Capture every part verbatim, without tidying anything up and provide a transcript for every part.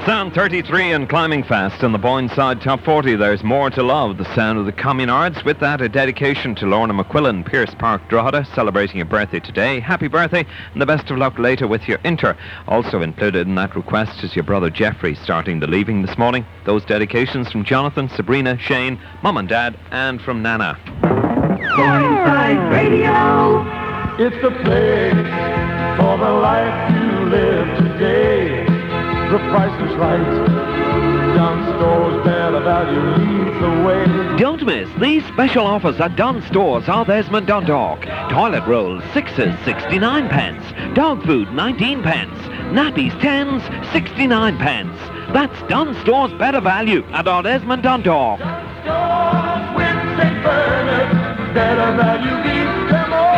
Sound thirty-three and climbing fast in the Boyneside Top forty. There's more to love, the sound of the Communards. With that, a dedication to Lorna McQuillan, Pierce Park, Drogheda, celebrating a birthday today. Happy birthday, and the best of luck later with your Inter. Also included in that request is your brother Jeffrey, starting the leaving this morning. Those dedications from Jonathan, Sabrina, Shane, Mum and Dad, and from Nana. Boyneside Radio. It's the place for the life you live today. The price is right. Dunn Stores, better value leads the way. Don't miss these special offers at Dunn Stores, South Esmond, Dundalk. Toilet rolls, sixes, sixty-nine pence. Dog food, nineteen pence. Nappies, tens, sixty-nine pence. That's Dunn Stores, better value at South Esmond, Dundalk. Dunn Stores, with Saint Bernard, better value leads them all.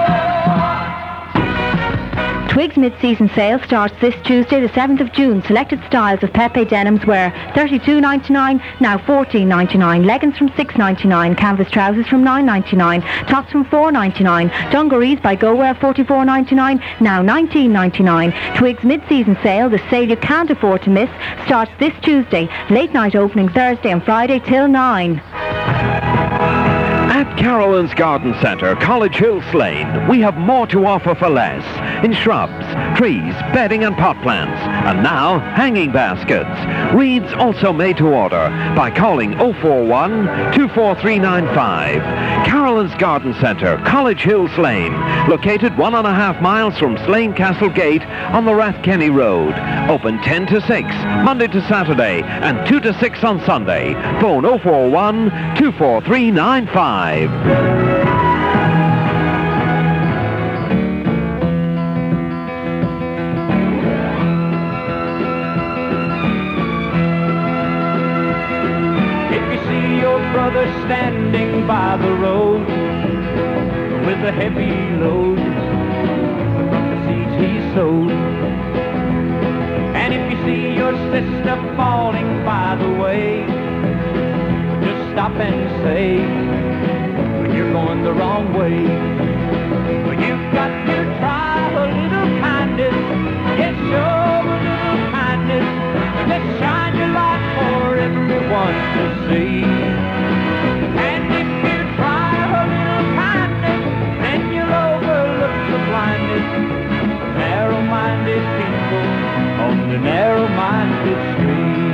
Twigs mid-season sale starts this Tuesday, the seventh of June. Selected styles of Pepe denims wear thirty-two ninety-nine, now fourteen ninety-nine. Leggings from six ninety-nine. Canvas trousers from nine ninety-nine. Tops from four ninety-nine. Dungarees by Go wear forty-four ninety-nine, now nineteen ninety-nine. Twigs mid-season sale, the sale you can't afford to miss, starts this Tuesday. Late night opening Thursday and Friday till nine. At Carolyn's Garden Centre, College Hill Slane, we have more to offer for less. In shrubs, trees, bedding and pot plants. And now, hanging baskets. Reeds also made to order by calling oh four one, two four three nine five. Carolyn's Garden Centre, College Hill Slane, located one and a half miles from Slane Castle Gate on the Rathkenny Road. Open ten to six, Monday to Saturday, and two to six on Sunday. Phone oh four one, two four three nine five. Brother standing by the road with a heavy load from the seeds he sowed. And if you see your sister falling by the way, just stop and say, you're going the wrong way. You've got to try a little kindness. Yes, show a little kindness. Let's shine your light for everyone to see. And if you try a little kindness, then you'll overlook the blindness of narrow-minded people on the narrow-minded street.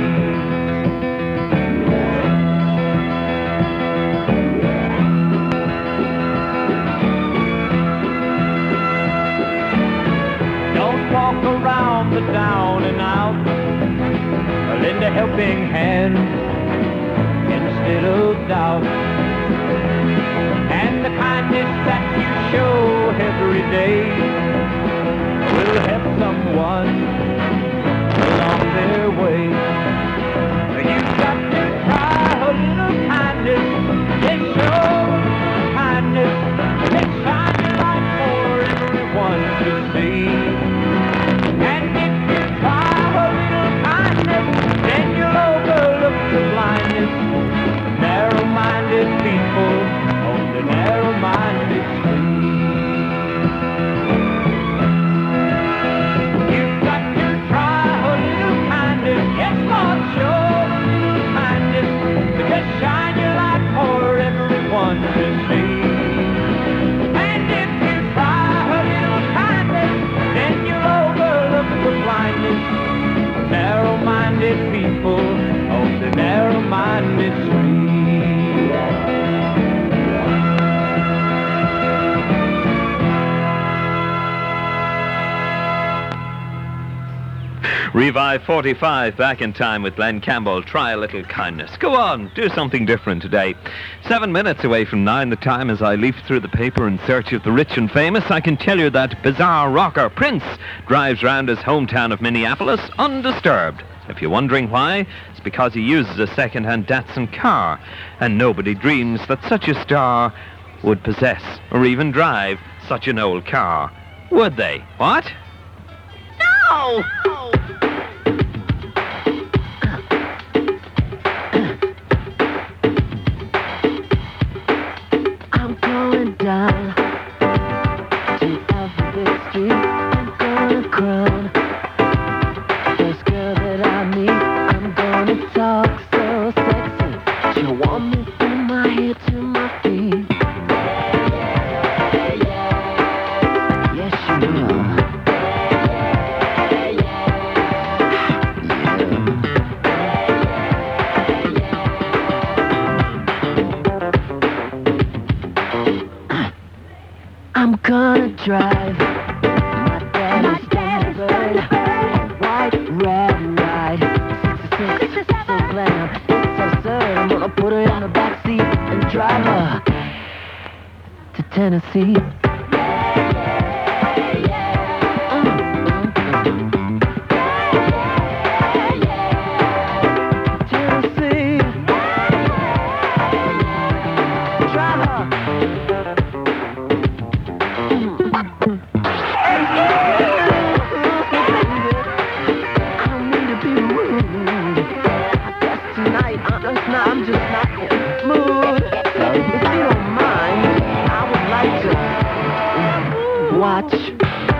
Don't walk around the down and out. Lend a helping hand instead of doubt. And the kindness that you show every day will help someone along their way. You've got to try a little kindness. Let's show a little kindness. Let's shine your light for everyone to see. And if you try a little kindness, then you'll overlook the blindness of narrow-minded people on the narrow-minded street. You've got to try a little kindness. Yes, Lord, show a little kindness. Just shine your light for everyone to see. And if you try a little kindness, then you'll overlook the blindness of narrow-minded people on the narrow-minded street. Revive forty-five, back in time with Glenn Campbell. Try a little kindness. Go on, do something different today. Seven minutes away from nine, the time as I leaf through the paper in search of the rich and famous. I can tell you that bizarre rocker Prince drives round his hometown of Minneapolis undisturbed. If you're wondering why, it's because he uses a second-hand Datsun car, and nobody dreams that such a star would possess or even drive such an old car. Would they? What? No! No! I'm going down to Alphabet Street. I'm gonna crown first girl that I meet. gonna drive my daddy's Thunderbird, white, red, ride, six, so glam, it's absurd. I'm gonna put her in the backseat and drive her to Tennessee. I'm just not in the mood. So if you don't mind, I would like to watch.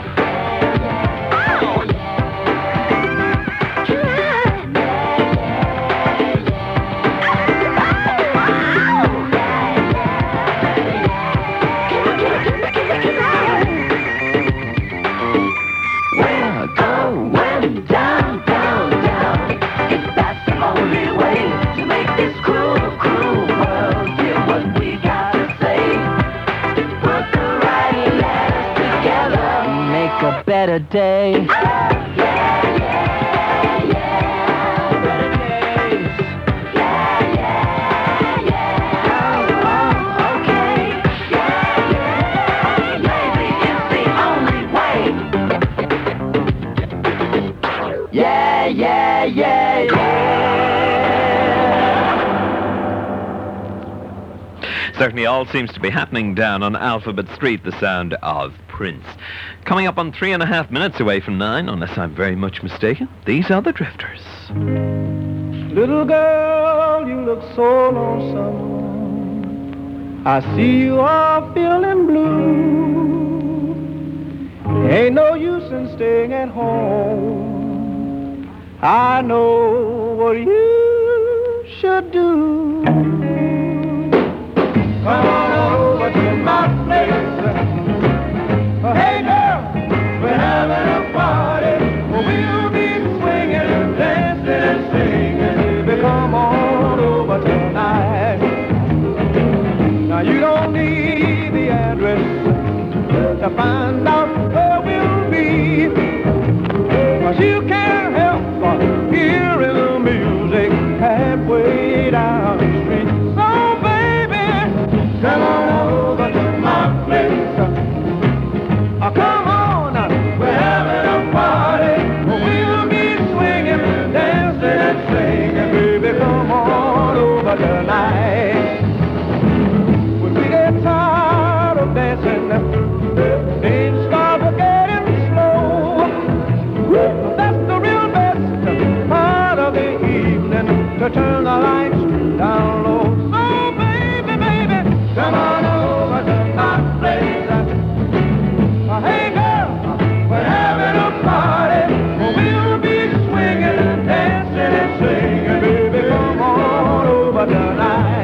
We're going down, down, down. If that's the only way to make this cruel, cruel world hear what we gotta say. Put the right letters together, make a better day. Yeah, yeah, yeah. Better days. Yeah, yeah, yeah. Oh, okay. Yeah, yeah. Maybe it's the only way. Yeah, yeah, yeah, yeah. Certainly all seems to be happening down on Alphabet Street, the sound of Prince. Coming up on three and a half minutes away from nine, unless I'm very much mistaken, these are the Drifters. Little girl, you look so lonesome. I see you are feeling blue. Ain't no use in staying at home. I know what you should do. Come on over to my place. Hey girl, we're having a party. We'll be swinging and dancing and singing. Baby, come on over tonight. Now you don't need the address to find out where we'll be. 'Cause you can't help but hearing the music halfway down the street. So baby, come on over to my place. Oh, come on, we're having a party. We'll be swinging, dancing and singing. Baby, come on over tonight. When we get tired of dancing, things start getting slow. That's the real best part of the evening, to turn the lights down low. So baby, baby, come on over to my place. Uh, Hey girl, we're having a party. We'll be swinging, dancing and singing. Baby, come on over tonight.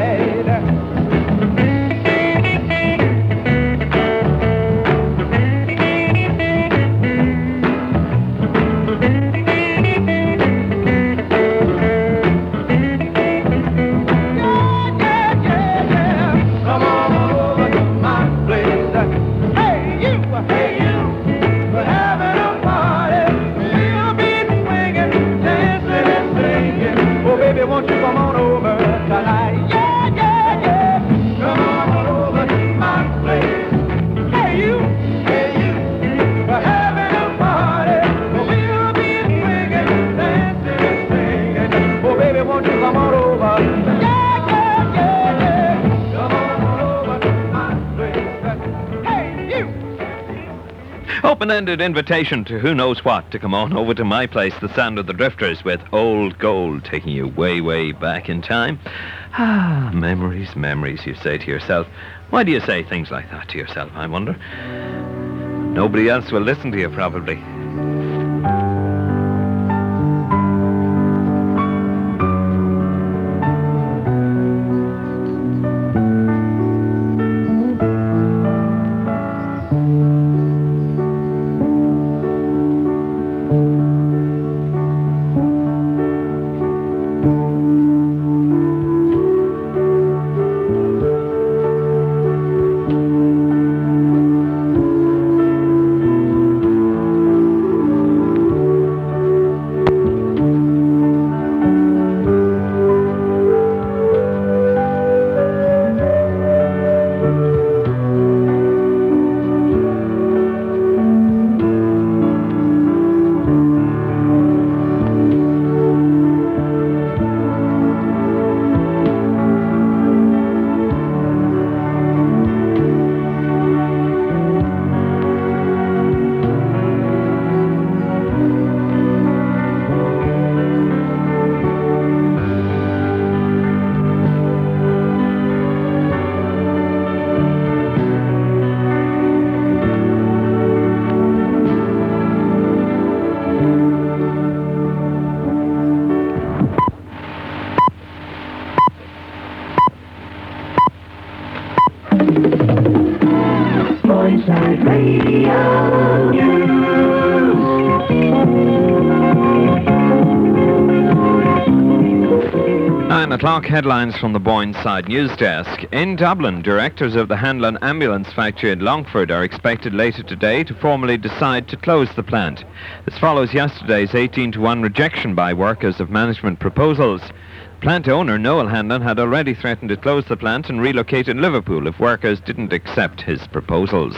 Open-ended invitation to who knows what to come on over to my place, the sound of the Drifters, with Old Gold, taking you way, way back in time. Ah, memories, memories, you say to yourself. Why do you say things like that to yourself, I wonder? Nobody else will listen to you, probably. Radio News. Nine o'clock, headlines from the Boyneside News Desk. In Dublin, directors of the Hanlon Ambulance Factory in Longford are expected later today to formally decide to close the plant. This follows yesterday's eighteen to one rejection by workers of management proposals. Plant owner Noel Hanlon had already threatened to close the plant and relocate in Liverpool if workers didn't accept his proposals.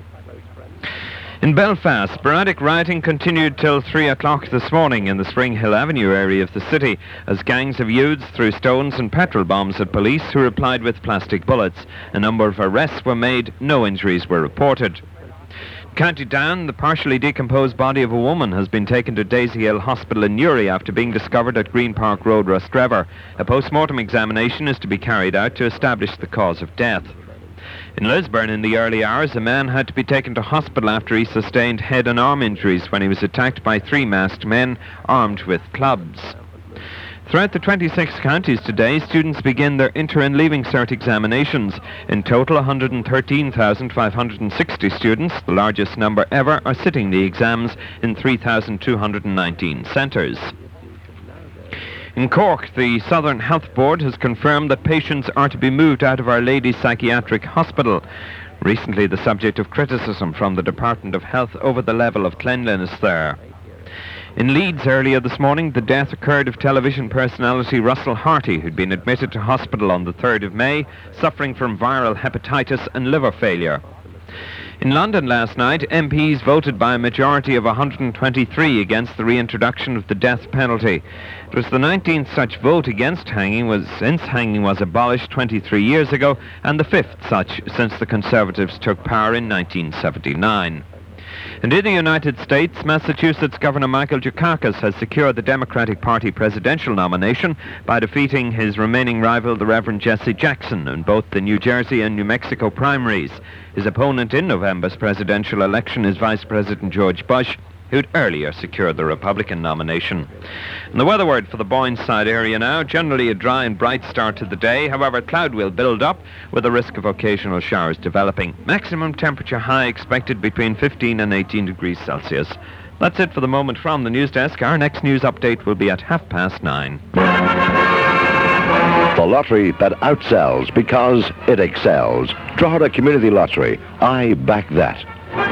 In Belfast, sporadic rioting continued till three o'clock this morning in the Spring Hill Avenue area of the city as gangs of youths threw stones and petrol bombs at police who replied with plastic bullets. A number of arrests were made, no injuries were reported. County Down, the partially decomposed body of a woman has been taken to Daisy Hill Hospital in Newry after being discovered at Green Park Road, Rostrevor. A post-mortem examination is to be carried out to establish the cause of death. In Lisburn, in the early hours, a man had to be taken to hospital after he sustained head and arm injuries when he was attacked by three masked men armed with clubs. Throughout the twenty-six counties today, students begin their inter and leaving cert examinations. In total, one hundred thirteen thousand five hundred sixty students, the largest number ever, are sitting the exams in three thousand two hundred nineteen centres. In Cork, the Southern Health Board has confirmed that patients are to be moved out of Our Lady Psychiatric Hospital. Recently the subject of criticism from the Department of Health over the level of cleanliness there. In Leeds earlier this morning, the death occurred of television personality Russell Harty, who'd been admitted to hospital on the third of May, suffering from viral hepatitis and liver failure. In London last night, M Ps voted by a majority of one hundred twenty-three against the reintroduction of the death penalty. It was the nineteenth such vote against hanging was since hanging was abolished twenty-three years ago, and the fifth such since the Conservatives took power in nineteen seventy-nine. And in the United States, Massachusetts Governor Michael Dukakis has secured the Democratic Party presidential nomination by defeating his remaining rival, the Reverend Jesse Jackson, in both the New Jersey and New Mexico primaries. His opponent in November's presidential election is Vice President George Bush, who'd earlier secured the Republican nomination. And the weather word for the Boyneside area now, generally a dry and bright start to the day. However, cloud will build up with a risk of occasional showers developing. Maximum temperature high expected between fifteen and eighteen degrees Celsius. That's it for the moment from the news desk. Our next news update will be at half past nine. The lottery that outsells because it excels. Drogheda Community Lottery. I back that.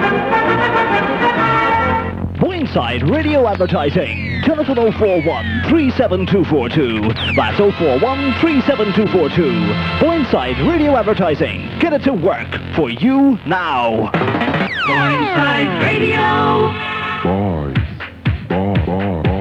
Boyneside Radio Advertising. Telephone oh four one, three seven two four two. That's oh four one, three seven two four two. Boyneside Radio Advertising. Get it to work for you now. Boyneside Radio. Boys, boy, boy, boys.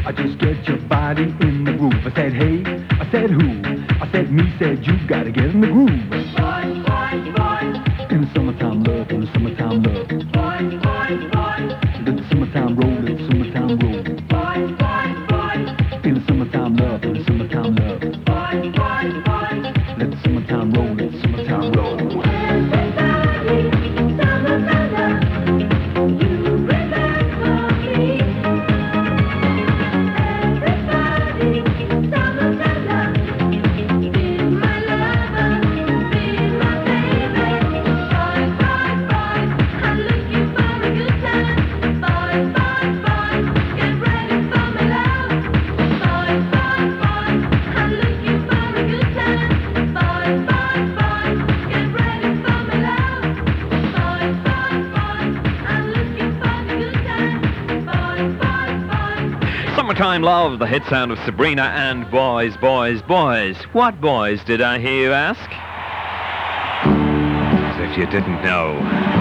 I just get your body in the groove. I said, hey, I said who? I said me, said you gotta get in the groove. Boys, boys, boys. In the summertime love, in the summertime love. Boys, boys, boys. Let the summertime roll, let the summertime roll. Boys, boys, boys. In the summertime love, in the summertime love. Boys, boys, boys. Let the summertime roll, let the summertime roll. Summertime Love, the hit sound of Sabrina and Boys, Boys, Boys. What boys, did I hear you ask? As if you didn't know.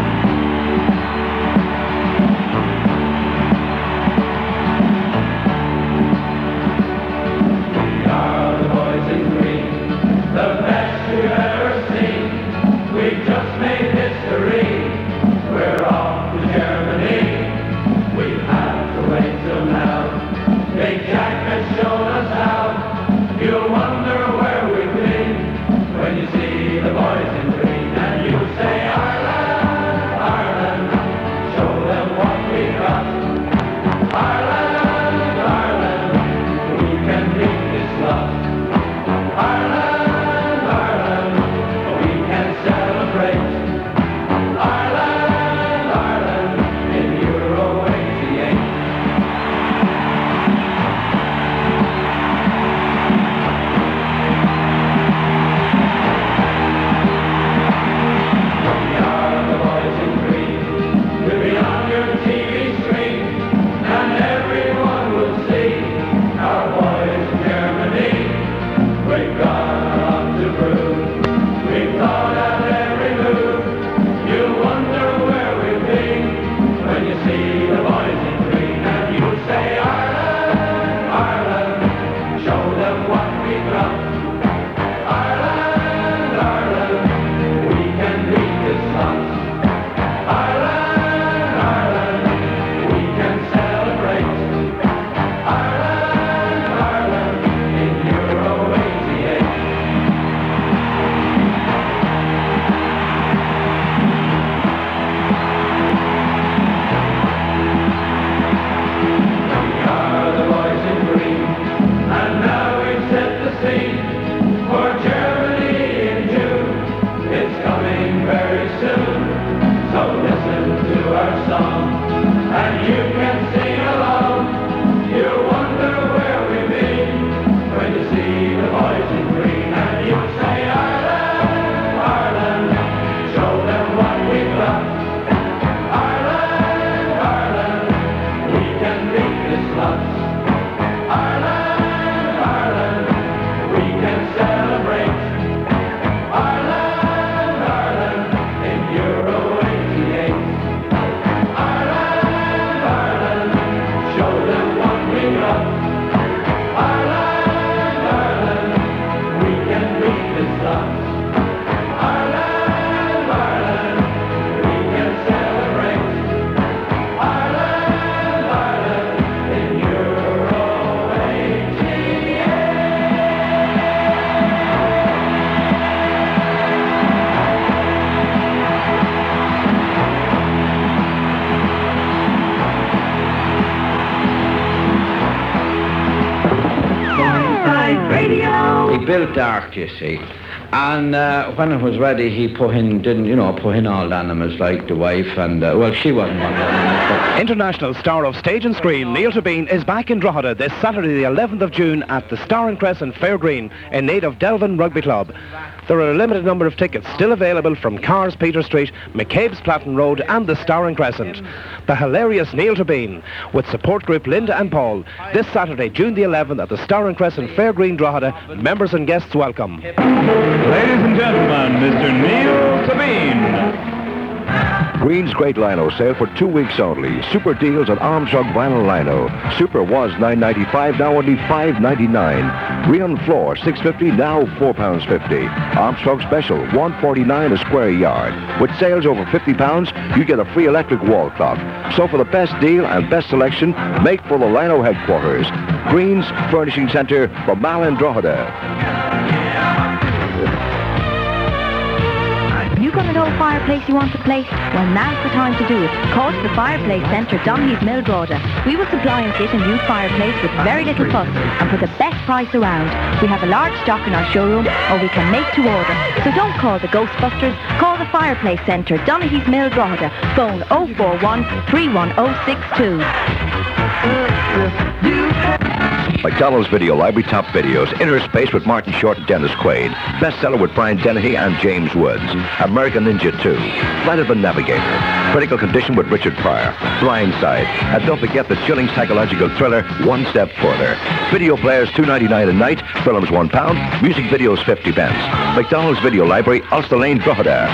We are the boys in green, the best you've ever seen. We've just made history. We're off to Germany. We've had to wait till now. Big Jack has shown us how. You'll wonder where we've been when you see the boys in green and you say Ireland, Ireland, show them what we got. Ireland, Ireland, we can beat this lot. Ireland, Ireland, we can celebrate. Ireland, Ireland, in Euro eighty-eight. He built the ark, you see. And uh, when it was ready, he put in, didn't, you know, put in all the animals like the wife and, uh, well, she wasn't one of them. International star of stage and screen, Neil Tabine, is back in Drogheda this Saturday the eleventh of June at the Star and Crescent Fair Green in aid of Delvin Rugby Club. There are a limited number of tickets still available from Cars Peter Street, McCabe's Platten Road and the Star and Crescent. The hilarious Neil Tabine with support group Linda and Paul this Saturday, June the eleventh at the Star and Crescent Fair Green, Drogheda. Members and guests welcome. Ladies and gentlemen, Mister Neil Tabine. Green's Great Lino sale for two weeks only. Super deals on Armstrong Vinyl Lino. Super was nine ninety-five, now only five ninety-nine. Rion floor, six fifty, now four pounds fifty. Armstrong special, one forty-nine a square yard. With sales over fifty pounds, you get a free electric wall clock. So for the best deal and best selection, make for the Lino headquarters. Green's Furnishing Centre for Malin Drogheda. You got an old fireplace you want to place? Well, now's the time to do it. Call to the Fireplace Centre, Donheath Mill, Drogheda. We will supply and fit a new fireplace with very little fuss and for the best price around. We have a large stock in our showroom, or we can make to order. So don't call the Ghostbusters, call the Fireplace Centre, Donheath Mill, Drogheda. Phone oh four one, three one oh six two. McDonald's Video Library Top Videos. Inner Space with Martin Short and Dennis Quaid. Bestseller with Brian Dennehy and James Woods. American Ninja two. Flight of the Navigator. Critical Condition with Richard Pryor. Blindside. And don't forget the chilling psychological thriller One Step Further. Video players two ninety-nine a night. Films one pound. Music videos fifty pence. McDonald's Video Library, Ulster Lane, Drogheda.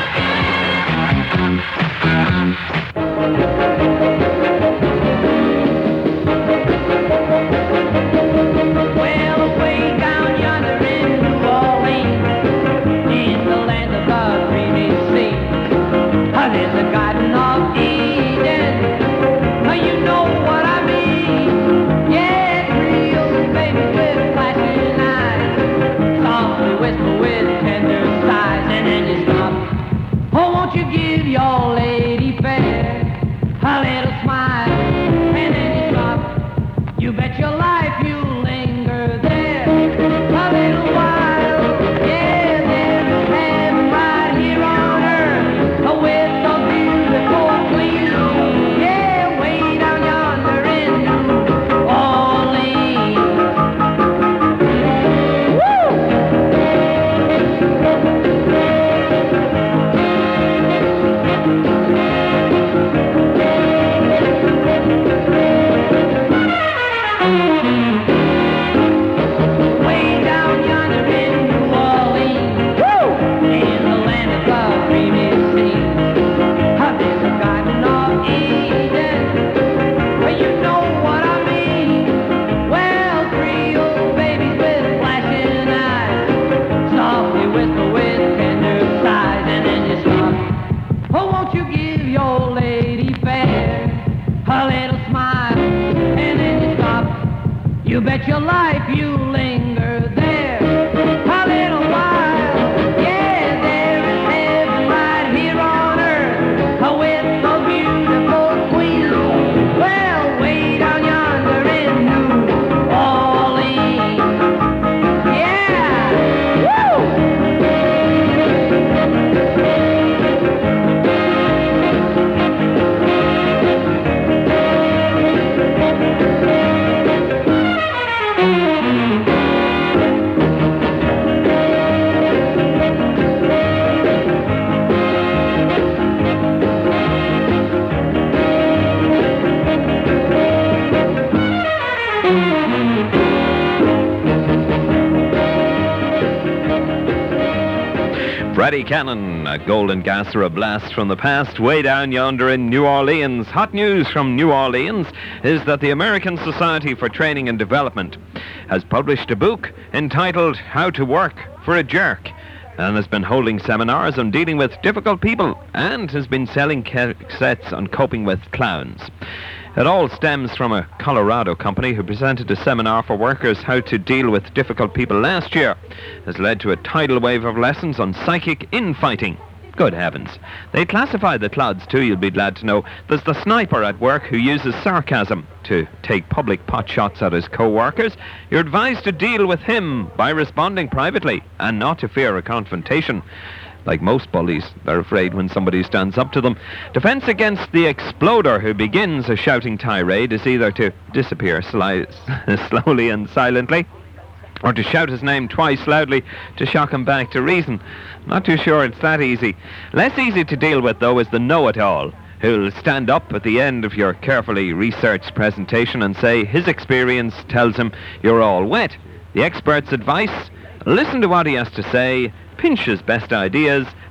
Freddie Cannon, a golden gas or a blast from the past, way down yonder in New Orleans. Hot news from New Orleans is that the American Society for Training and Development has published a book entitled How to Work for a Jerk, and has been holding seminars on dealing with difficult people, and has been selling cassettes on coping with clowns. It all stems from a Colorado company who presented a seminar for workers how to deal with difficult people last year. It has led to a tidal wave of lessons on psychic infighting. Good heavens. They classify the clods too, you'll be glad to know. There's the sniper at work who uses sarcasm to take public pot shots at his co-workers. You're advised to deal with him by responding privately and not to fear a confrontation. Like most bullies, they're afraid when somebody stands up to them. Defense against the exploder who begins a shouting tirade is either to disappear sli- slowly and silently, or to shout his name twice loudly to shock him back to reason. Not too sure it's that easy. Less easy to deal with, though, is the know-it-all, who'll stand up at the end of your carefully researched presentation and say his experience tells him you're all wet. The expert's advice: listen to what he has to say, pinch his best ideas,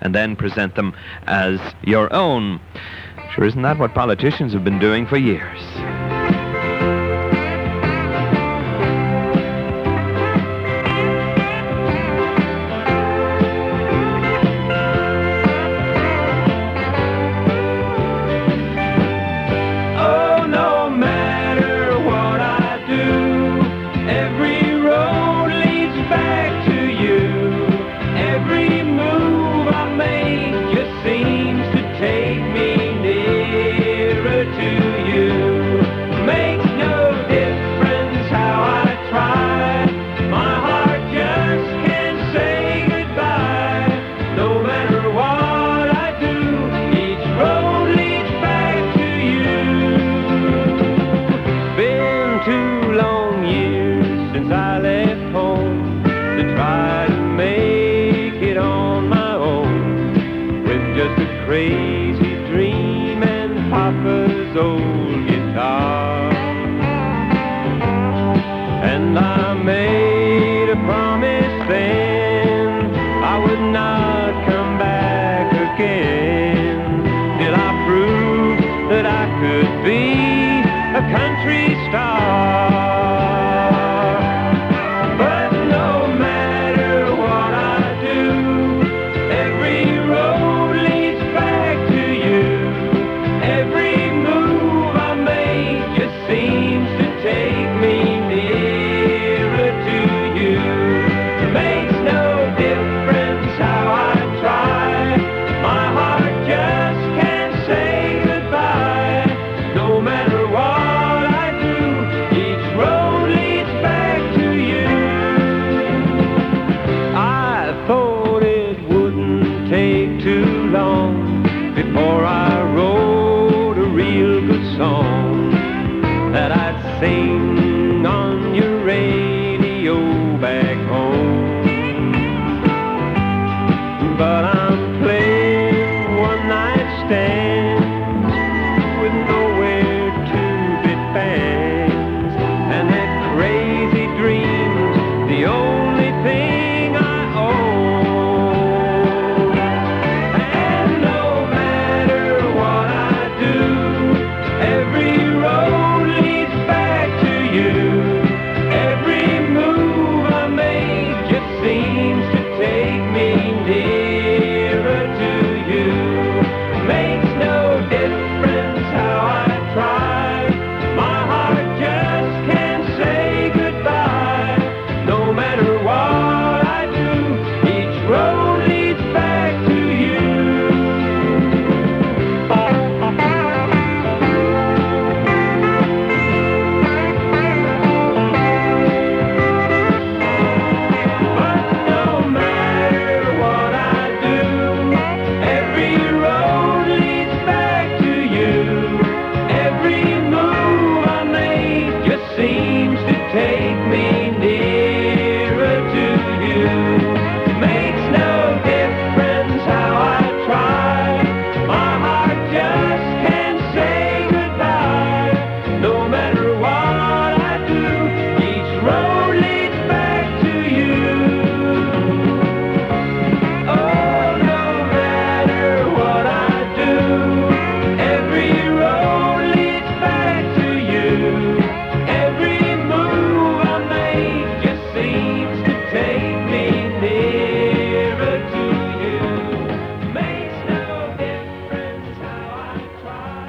and then present them as your own. Sure, isn't that what politicians have been doing for years? Oh, no matter what I do, every road leads back to you. Every move I make just seems to take me nearer to you. Makes no difference how I try. My heart just can't say goodbye. No matter what I do, each road leads back to you. Been two long years since I left home to try to make it on my own, with just a crazy dream and Papa's old guitar. And I made a promise then I would not come back again till I proved that I could be a country star. But no matter what I do, every road leads back to you. Every move I make just seems to take me nearer to you. Makes no difference how I try. My heart just can't say goodbye. No matter what I do, each road leads back to you. I thought it wouldn't take too long before I wrote a real good song that I'd sing on your radio back home. But I'm playing one night stands with nowhere to be fans, and that crazy dream's the only thing I own. And no matter what I do, every road leads back to you. Every move I make just seems to take me nearer to you. Makes no difference how I try. My heart just can't say goodbye. No matter what I do, each road leads back to you. But no matter what I do, every road leads back to you. Every move I make just seems to take me nearer to you. Makes no difference how I try. My heart just can't say goodbye. No matter what I do, each road leads back to you. Oh, no matter what I do, every road leads back to you. Every move I make just seems to take me nearer to you. Makes no difference how I try.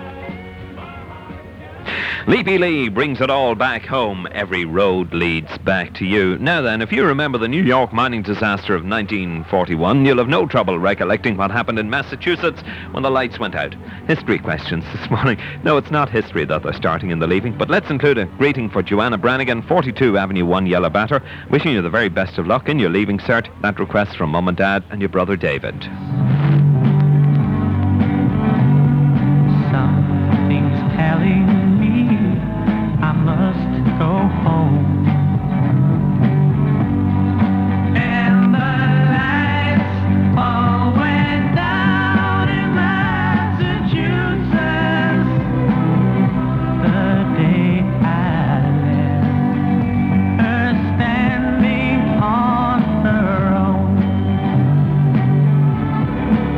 Leapy Lee brings it all back home. Every road leads back to you. Now then, if you remember the New York mining disaster of nineteen forty-one, you'll have no trouble recollecting what happened in Massachusetts when the lights went out. History questions this morning. No, it's not history that they're starting in the leaving, but let's include a greeting for Joanna Brannigan, forty-two Avenue one, Yellow Batter, wishing you the very best of luck in your leaving cert. That request from Mum and Dad and your brother David. Something's telling me I must go home. And the lights all went down in Massachusetts the day I left her standing on her own.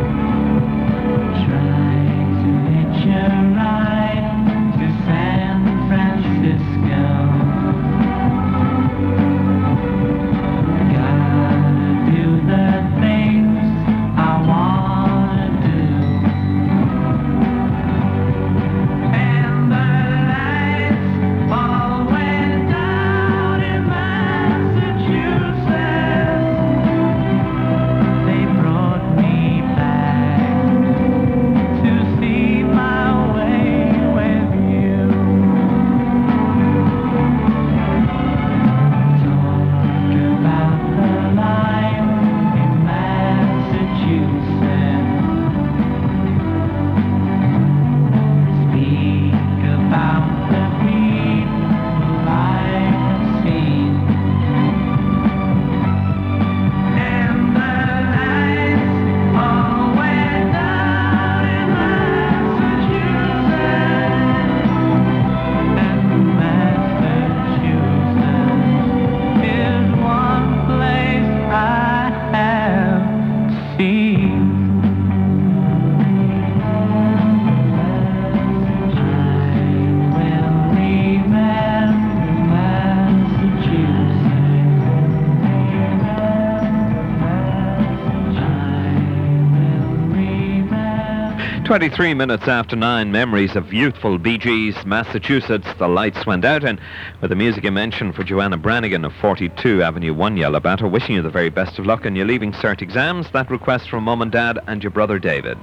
twenty-three minutes after nine, memories of youthful Bee Gees, Massachusetts. The lights went out, and with a music I mention for Joanna Brannigan of forty-two Avenue one, Yellowbatter, wishing you the very best of luck on your Leaving Cert exams. That request from Mum and Dad and your brother David.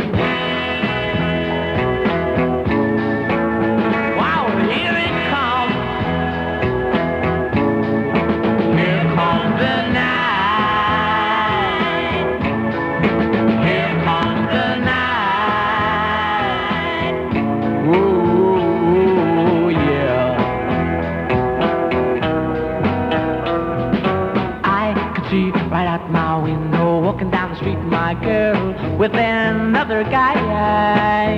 With another guy,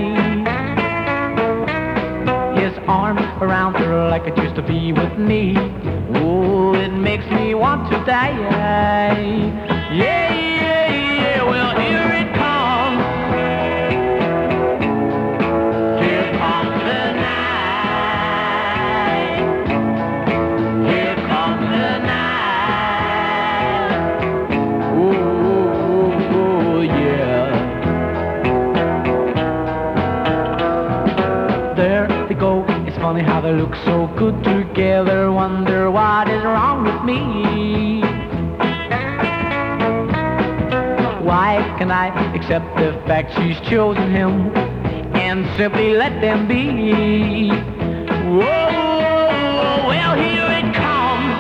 his arms around her like it used to be with me. Oh, it makes me want to die. Yeah, yeah, yeah. Well, here it comes. Here comes the night. Here comes the night. Oh, oh, yeah. Funny how they look so good together. Wonder what is wrong with me. Why can I accept the fact she's chosen him and simply let them be? Whoa, well, here it comes.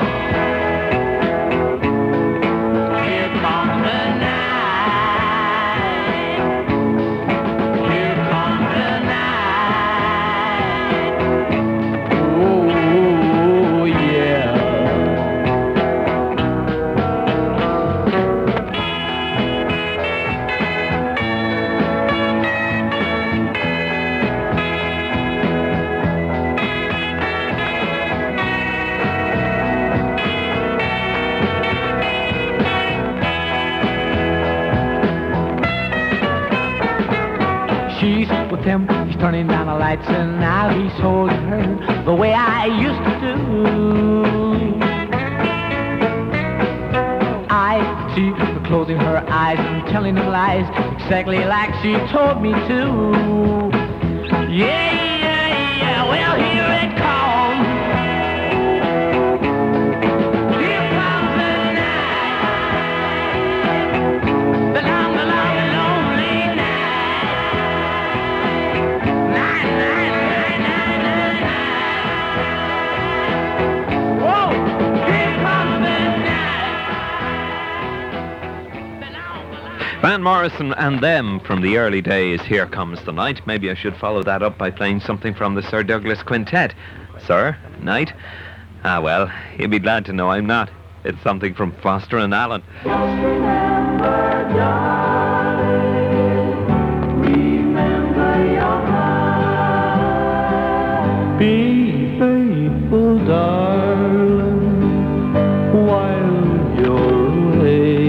Here comes the night. Here comes the night. With him, he's turning down the lights, and now he's holding her the way I used to do. I see her closing her eyes and telling him lies, exactly like she told me to. Yeah, yeah, yeah, well, here it comes. Here comes the night, the long, the long, the lonely night. Van Morrison and Them from the early days. Here Comes the Night. Maybe I should follow that up by playing something from the Sir Douglas Quintet. Sir, night? Ah, well, you'll be glad to know I'm not. It's something from Foster and Allen. Just remember, darling, remember your heart. Be faithful, darling, while you're away.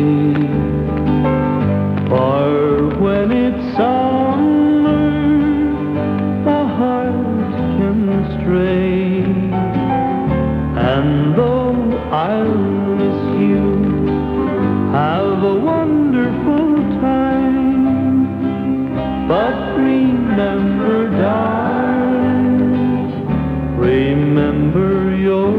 For when it's summer, the heart can stray. And though I'll miss you, have a wonderful time. But remember, darling, remember you're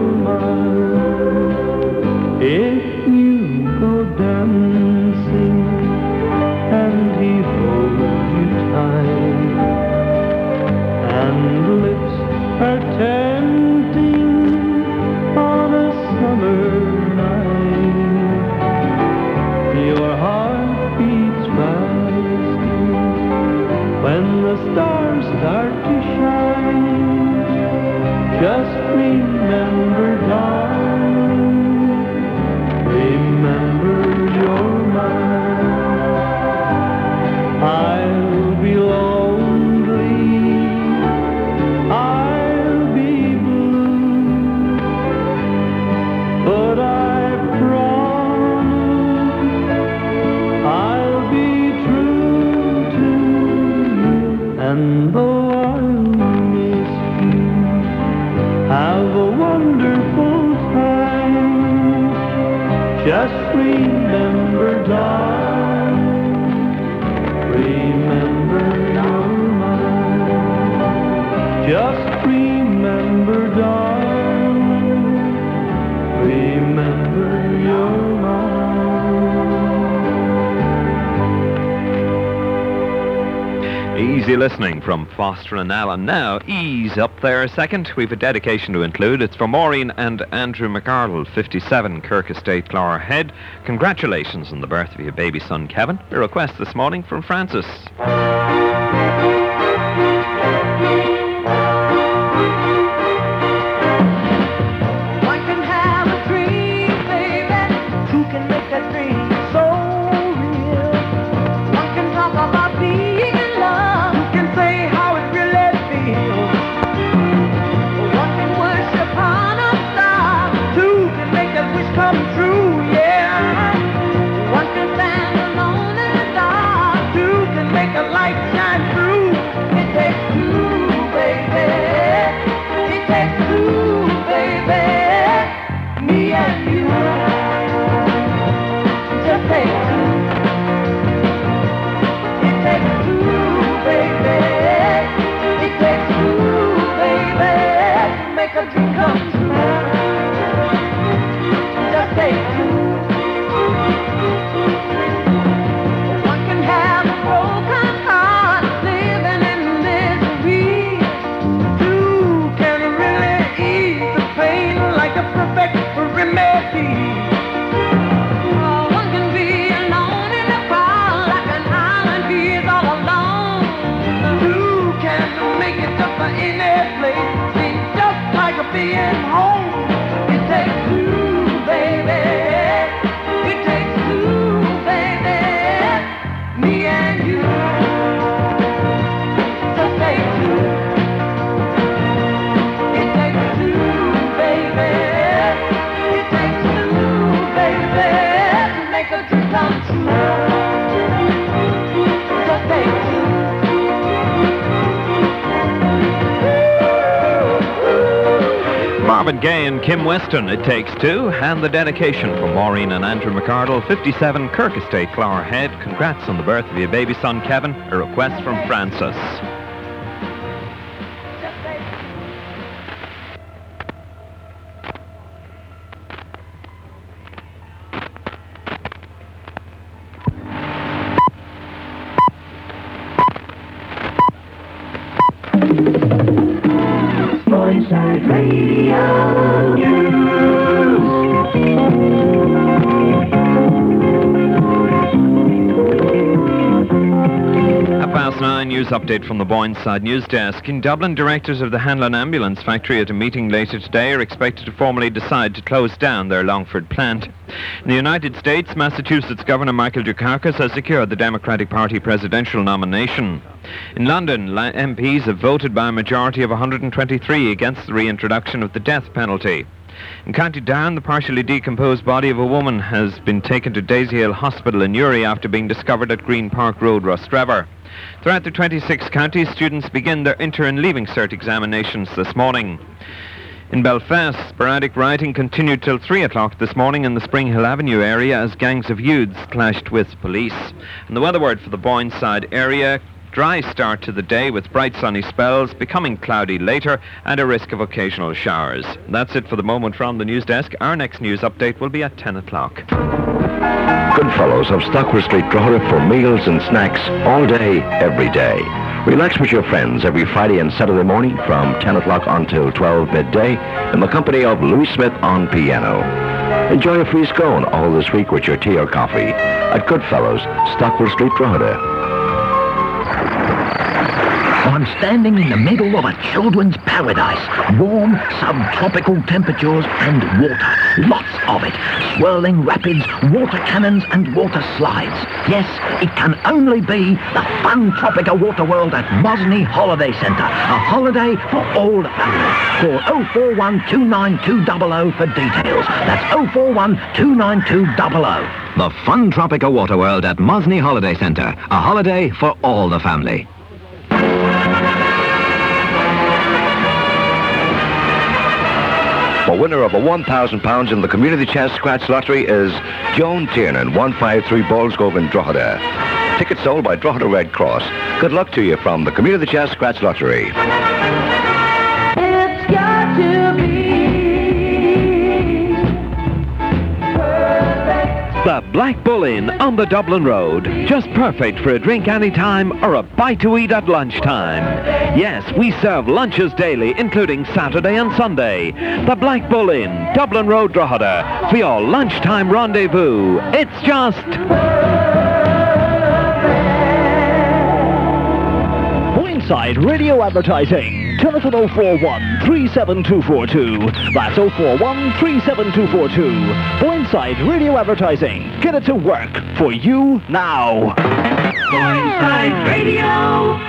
mine. If you go dancing and he holds you tight, and lips are tempting on a summer night, your heart beats fast when the stars start to shine. Just remember, darling, remember you're mine. I'll be lonely, I'll be blue, but I promise I'll be true to you. And though I'll miss you, have a wonderful time. Just remember, darling, remember Just remember, darling, remember you're mine. Easy listening from Foster and Allen. Now, ease up there a second. We've a dedication to include. It's for Maureen and Andrew McArdle, fifty-seven, Kirk Estate, Clogherhead. Congratulations on the birth of your baby son, Kevin. A request this morning from Francis. One can have a dream, baby. Two can make that dream so real. One can talk about being in love. Two can say how it really feels. One can worship on a star. Two can make that wish come true, yeah. One can stand alone in the dark. Two can make a light shine through. It takes two, baby. It takes two, baby. Me and you. Just take two. It takes two, baby. It takes two, baby. To make a dream come true. Just take two. One can have a broken heart, living in misery. Two can really ease the pain like a perfect remedy. Oh, one can be alone in the crowd like an island, he is all alone. Two can make it just for any place, seems just like a being home. It takes two, baby. It takes two, baby. Me and you. Just take two. It takes two, baby. It takes two, baby. To make a dream come true. Just take two. Marvin Gaye and Kim Weston, It Takes Two, and the dedication for Maureen and Andrew McArdle, fifty-seven, Kirk Estate, Clogherhead. Congrats on the birth of your baby son, Kevin. A request from Francis. Morningside Radio News. Half past nine, news update from the Boyneside News Desk. In Dublin, directors of the Hanlon Ambulance Factory at a meeting later today are expected to formally decide to close down their Longford plant. In the United States, Massachusetts Governor Michael Dukakis has secured the Democratic Party presidential nomination. In London, M Ps have voted by a majority of one hundred twenty-three against the reintroduction of the death penalty. In County Down, the partially decomposed body of a woman has been taken to Daisy Hospital in Uri after being discovered at Green Park Road, Rostrevor. Throughout the twenty-six counties, students begin their inter and leaving cert examinations this morning. In Belfast, sporadic rioting continued till three o'clock this morning in the Spring Hill Avenue area as gangs of youths clashed with police. And the weather word for the Boyneside area: dry start to the day with bright sunny spells, becoming cloudy later, and a risk of occasional showers. That's it for the moment from the news desk. Our next news update will be at ten o'clock. Goodfellows of Stockwell Street, Drogheda, for meals and snacks all day, every day. Relax with your friends every Friday and Saturday morning from ten o'clock until twelve midday in the company of Louis Smith on piano. Enjoy a free scone all this week with your tea or coffee at Goodfellows, Stockwell Street, Drogheda. I'm standing in the middle of a children's paradise. Warm, subtropical temperatures and water. Lots of it. Swirling rapids, water cannons and water slides. Yes, it can only be the Fun Tropica Water World at Mosney Holiday Centre. A holiday for all the family. Call oh four one, two nine two zero zero for details. That's oh four one, two nine two zero zero. The Fun Tropica Water World at Mosney Holiday Centre. A holiday for all the family. The winner of the one thousand pounds in the Community Chest Scratch Lottery is Joan Tiernan, one five three Ballsgrove in Drogheda. Tickets sold by Drogheda Red Cross. Good luck to you from the Community Chest Scratch Lottery. The Black Bull Inn on the Dublin Road. Just perfect for a drink anytime or a bite to eat at lunchtime. Yes, we serve lunches daily, including Saturday and Sunday. The Black Bull Inn, Dublin Road, Drogheda, for your lunchtime rendezvous. It's just... Inside Radio Advertising. Telephone oh four one, three seven two four two. That's oh four one, three seven two four two. Inside Radio Advertising. Get it to work for you now. Inside Radio.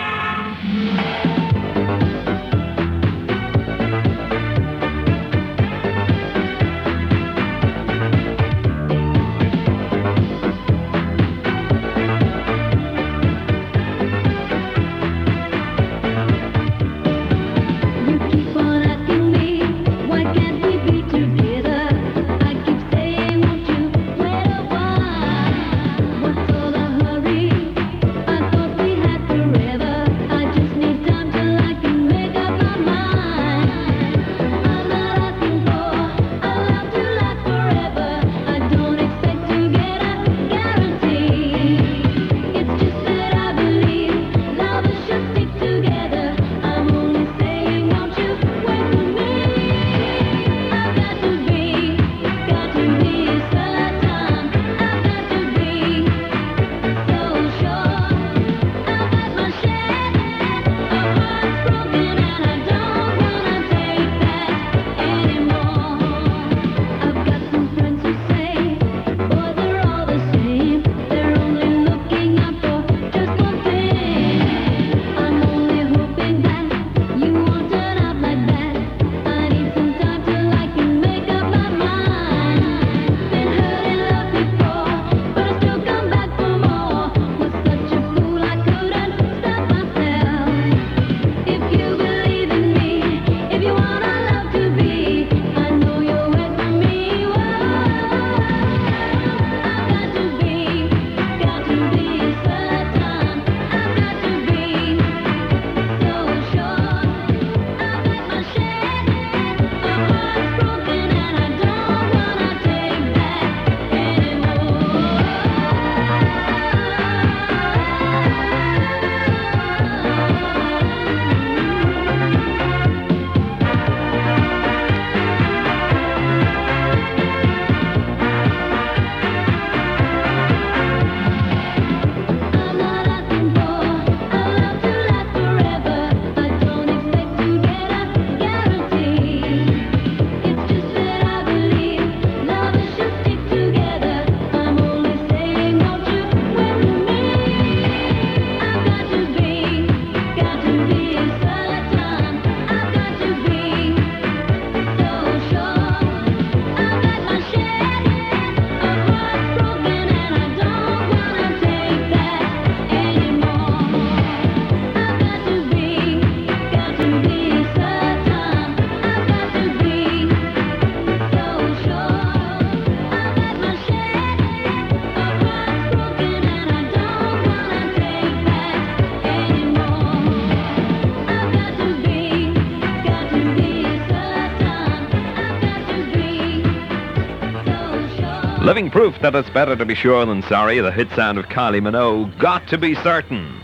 Living proof that it's better to be sure than sorry, the hit sound of Kylie Minogue, Got to Be Certain.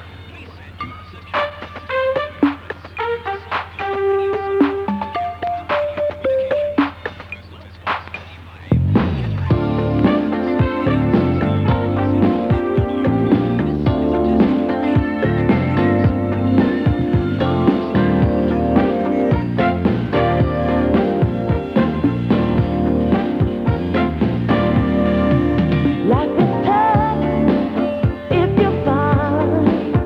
Life is tough if you fall.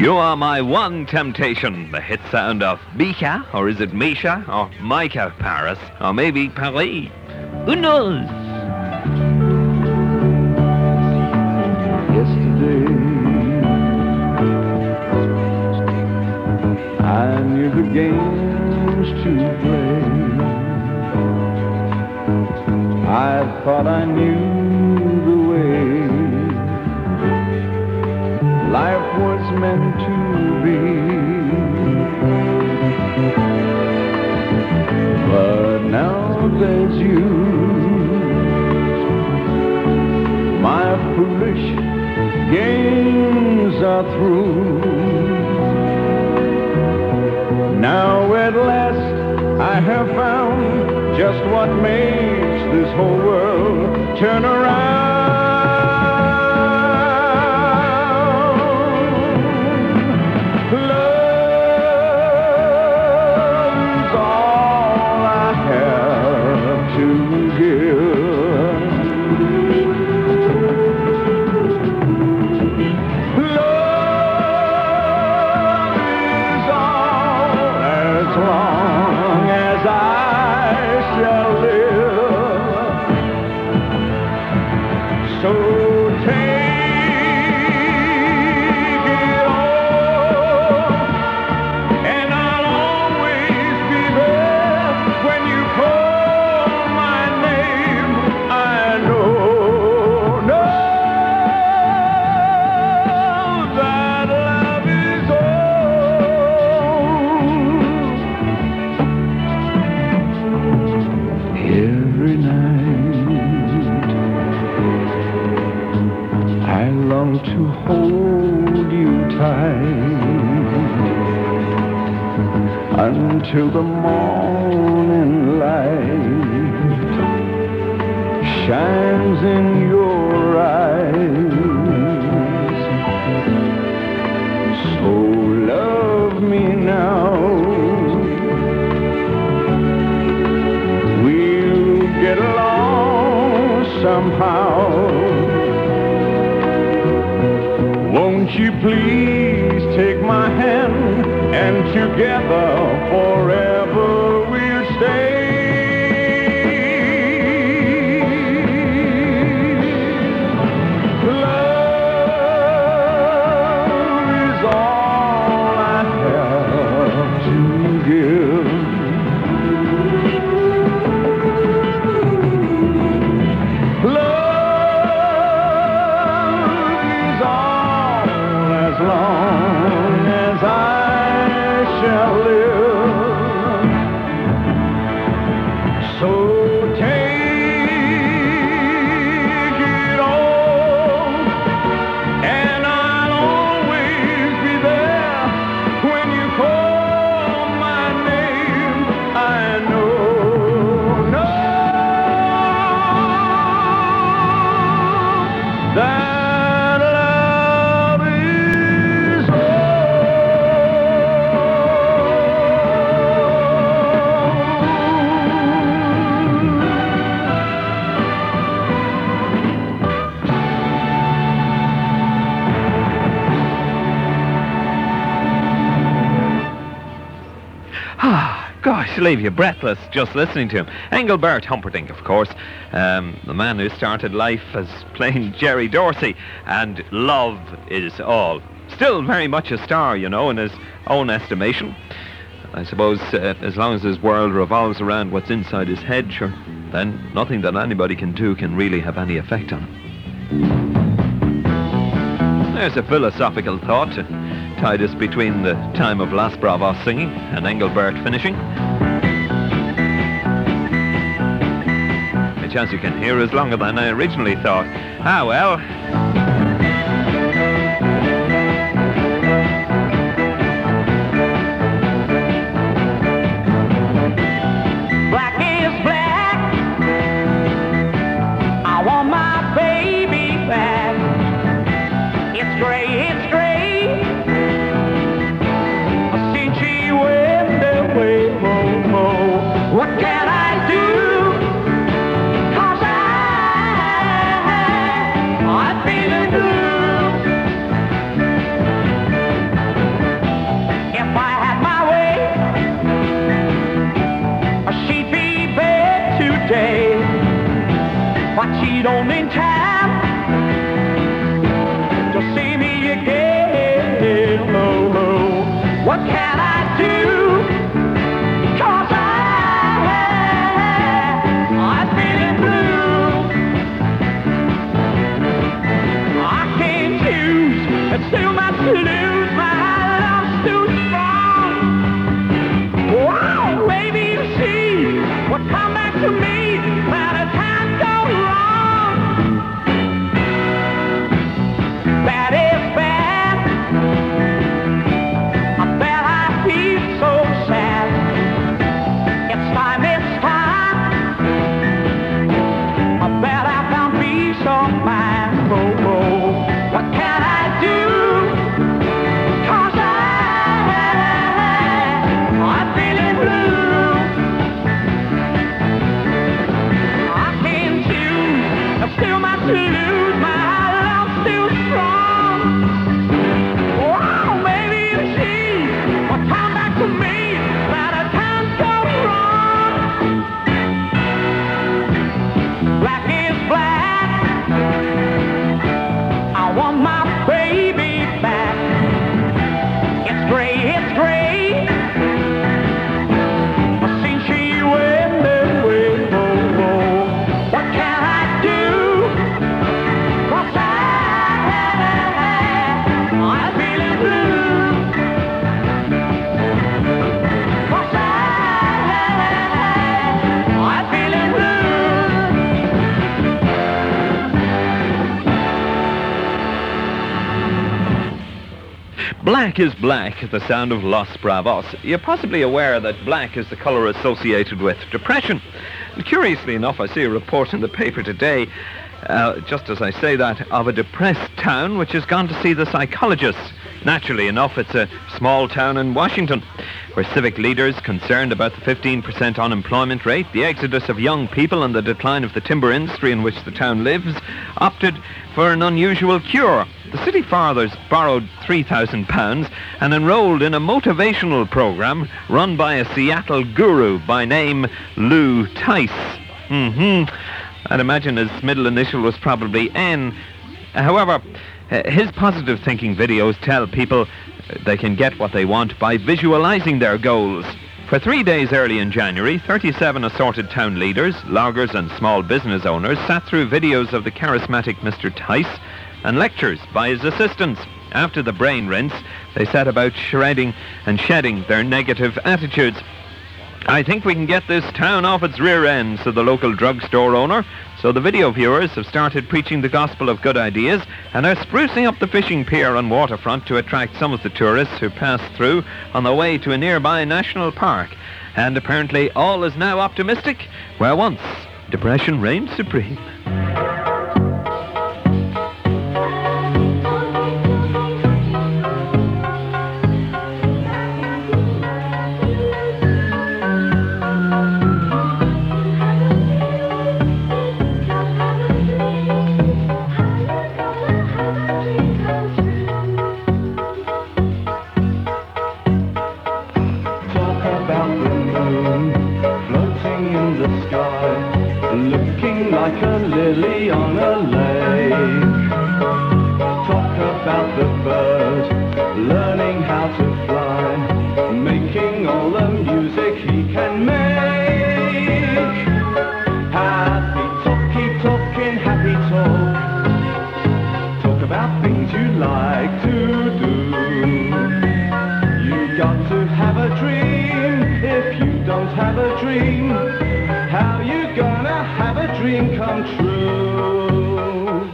You are my one temptation. The hit sound of Mika, or is it Misha, or Micah Paris, or maybe Paris. Who knows? Yesterday, I knew the games to play. I thought I knew the way life was meant to be. But now there's you. My foolish games are through. Now at last I have found just what makes this whole world turn around. Love's all I have to give. Love is all as long as I shall live. So take it all, and I'll always be there when you call my name. I know, know that love is all. Every night I long to hold you tight until the morning light shines in your eyes. So love me now. We'll get along somehow. Won't you please take my hand, and together forever we'll stay. Love is all I have to give. Love is all as long as I shall live. So take it all, and I'll always be there when you call my name. I know, know that love is Ah, gosh, leave you breathless just listening to him. Engelbert Humperdinck, of course, um, the man who started life as playing Jerry Dorsey, and love is all. Still very much a star, you know, in his own estimation. I suppose uh, as long as his world revolves around what's inside his head, sure, then nothing that anybody can do can really have any effect on him. There's a philosophical thought to tide us between the time of Las Bravas singing and Engelbert finishing. A chance you can hear is longer than I originally thought. Ah, well. Black is black. I want my baby back. It's gray, it's gray. Since she went away, oh, oh. What can I do? 'Cause I, I feel Why cheat on in time to see me again? Oh, oh. What can I do? 'Cause I, I'm feeling blue. I can't choose, it's too much to lose. My love's too strong. Wow, baby, you see what come back to me by the time go wrong. That is bad. I bet I feel so sad. It's time, it's time. I bet I found peace of mind. Oh, oh. What can I do? 'Cause I, I'm feeling blue. I can't choose. There's still much to lose. My love's still strong. Wow, maybe you see what come back to me by the time go wrong. Black is black. I want my baby back. It's gray, it's gray. Since she went away, oh, oh. What can I do? 'Cause I, I'm feeling blue. 'Cause I, I'm feeling blue. Black is black at the sound of Los Bravos. You're possibly aware that black is the colour associated with depression. And curiously enough, I see a report in the paper today, uh, just as I say that, of a depressed town which has gone to see the psychologist. Naturally enough, it's a small town in Washington, where civic leaders concerned about the fifteen percent unemployment rate, the exodus of young people and the decline of the timber industry in which the town lives, opted for an unusual cure. The city fathers borrowed three thousand pounds and enrolled in a motivational program run by a Seattle guru by name Lou Tice. Mm-hmm. I'd imagine his middle initial was probably N. However, uh, his positive thinking videos tell people they can get what they want by visualizing their goals. For three days early in January, thirty-seven assorted town leaders, loggers and small business owners sat through videos of the charismatic Mister Tice and lectures by his assistants. After the brain rinse, they set about shredding and shedding their negative attitudes. I think we can get this town off its rear end, said the local drugstore owner. So the video viewers have started preaching the gospel of good ideas and are sprucing up the fishing pier and waterfront to attract some of the tourists who pass through on the way to a nearby national park. And apparently all is now optimistic, where once depression reigned supreme. Like a lily on a lake. Talk about the bird learning how to fly, making all the music he can make. Happy talk, keep talking happy talk. Talk about things you like to do. You got to have a dream. If you don't have a dream, how you gonna have a dream come true?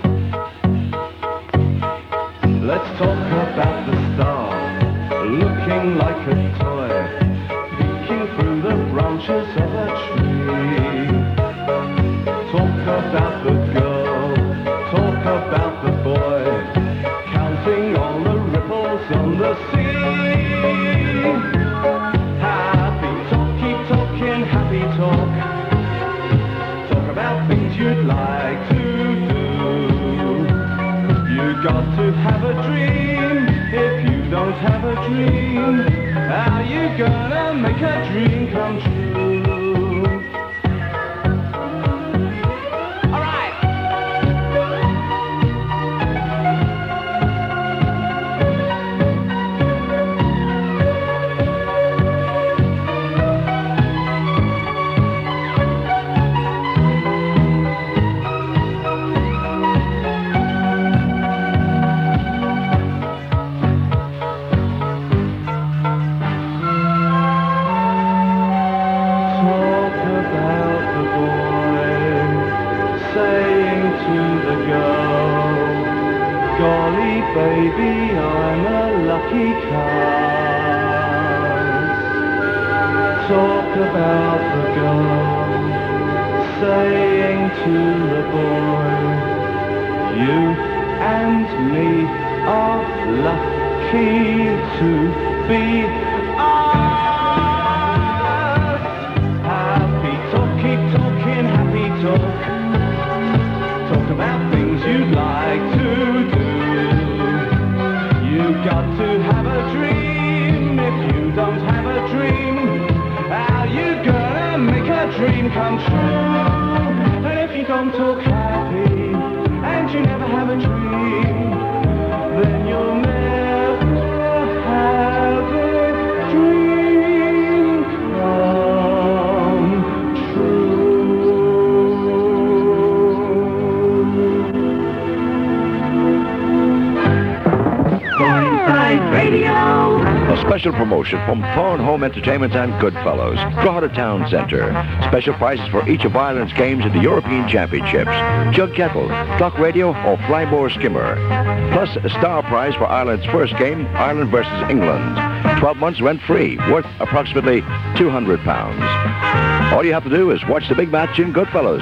Let's talk about the star, looking like a toy, peeking through the branches of a tree. Talk about the girl, talk about the boy, counting all the ripples on the sea. Happy talk, keep talking happy talk. You'd like to do. You got to have a dream. If you don't have a dream, how you gonna make a dream come true? All right. about the boy saying to the girl, golly baby, I'm a lucky cuss. Talk about the girl saying to the boy, you and me are lucky to be us. Happy talk, keep talking, happy talk. Talk about things you'd like to do. You've got to have a dream. If you don't have a dream, how you gonna make a dream come true? And if you don't talk happy, and you never have a dream, then you'll never have a dream come Inside Radio. A special promotion from Thorn Home Entertainment and Goodfellows, Drogheda Town Centre. Special prizes for each of Ireland's games in the European Championships. Jug Kettle, Clock Radio or Flymore Skimmer. Plus a star prize for Ireland's first game, Ireland versus England. twelve months rent-free, worth approximately two hundred pounds. All you have to do is watch the big match in Goodfellows.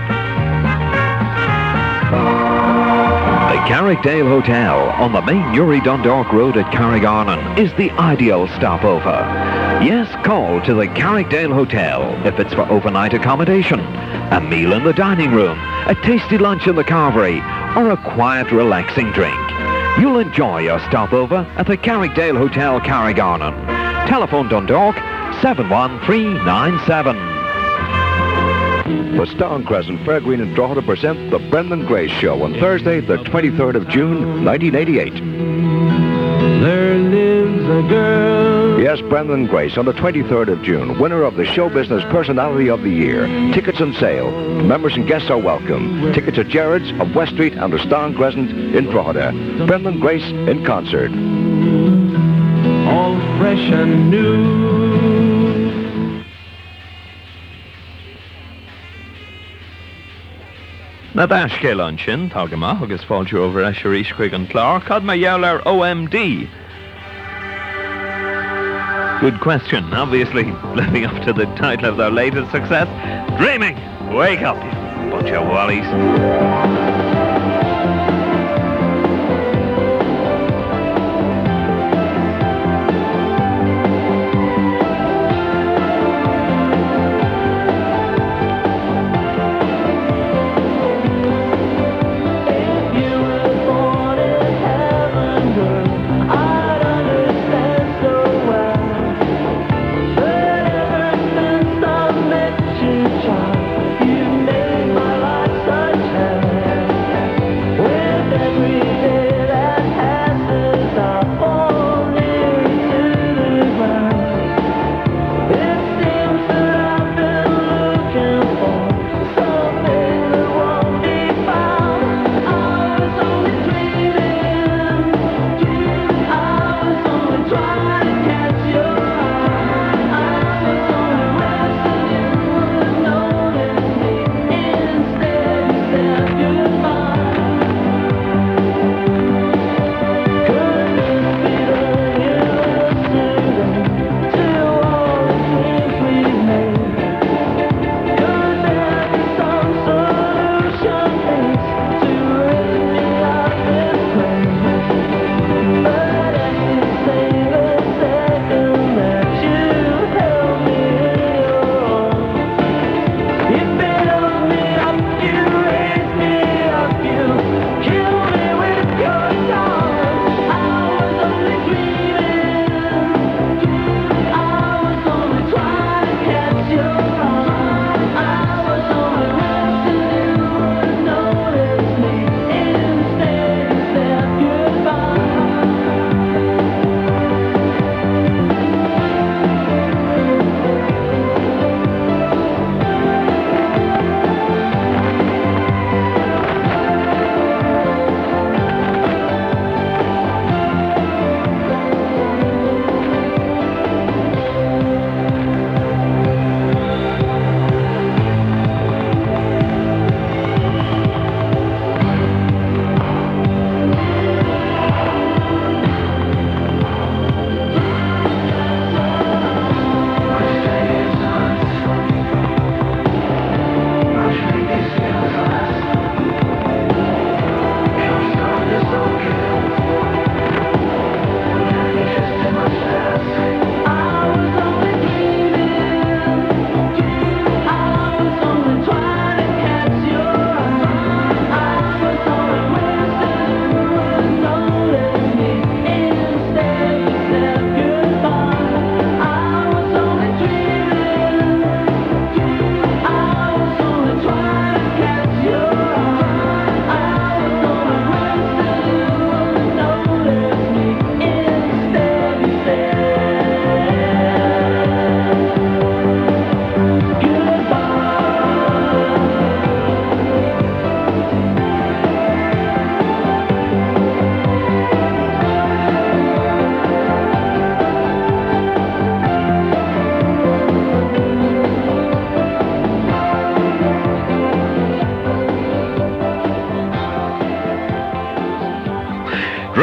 The Carrickdale Hotel on the main Uri Dundalk Road at Carrigarnan is the ideal stopover. Yes, call to the Carrickdale Hotel if it's for overnight accommodation, a meal in the dining room, a tasty lunch in the carvery, or a quiet, relaxing drink. You'll enjoy your stopover at the Carrickdale Hotel, Carrigarnan. Telephone Dundalk seven one three nine seven. The Stone Crescent Fairgreen and Drogheda present the Brendan Grace Show on Thursday, the twenty-third of June, nineteen eighty-eight. There lives a girl. Yes, Brendan Grace on the twenty-third of June, winner of the Show Business Personality of the Year. Tickets on sale. Members and guests are welcome. Tickets at Gerrard's of West Street and the Stone Crescent in Drogheda. Brendan Grace in concert. All fresh and new. Na dashke lunchin, Togama, agus fáilte over Esherish Quig and Clark, had my yowler O M D. Good question, obviously living up to the title of their latest success. Dreaming! Wake up, you bunch of wallies. You made my life such hell.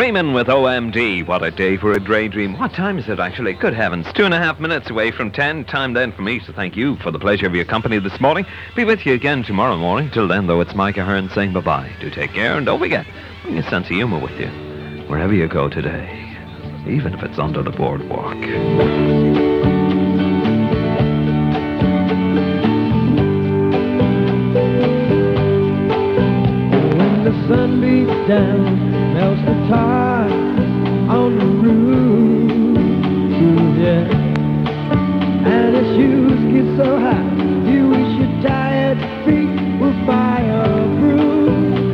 Dreamin' with O M D. What a day for a daydream. What time is it, actually? Good heavens. Two and a half minutes away from ten. Time then for me to thank you for the pleasure of your company this morning. Be with you again tomorrow morning. Till then, though, it's Micah Hearn saying bye-bye. Do take care, and don't forget, bring a sense of humour with you wherever you go today, even if it's under the boardwalk. When the sun beats down, melts the tar on the roof, yeah. And his shoes get so high, you wish your tired feet were fireproof.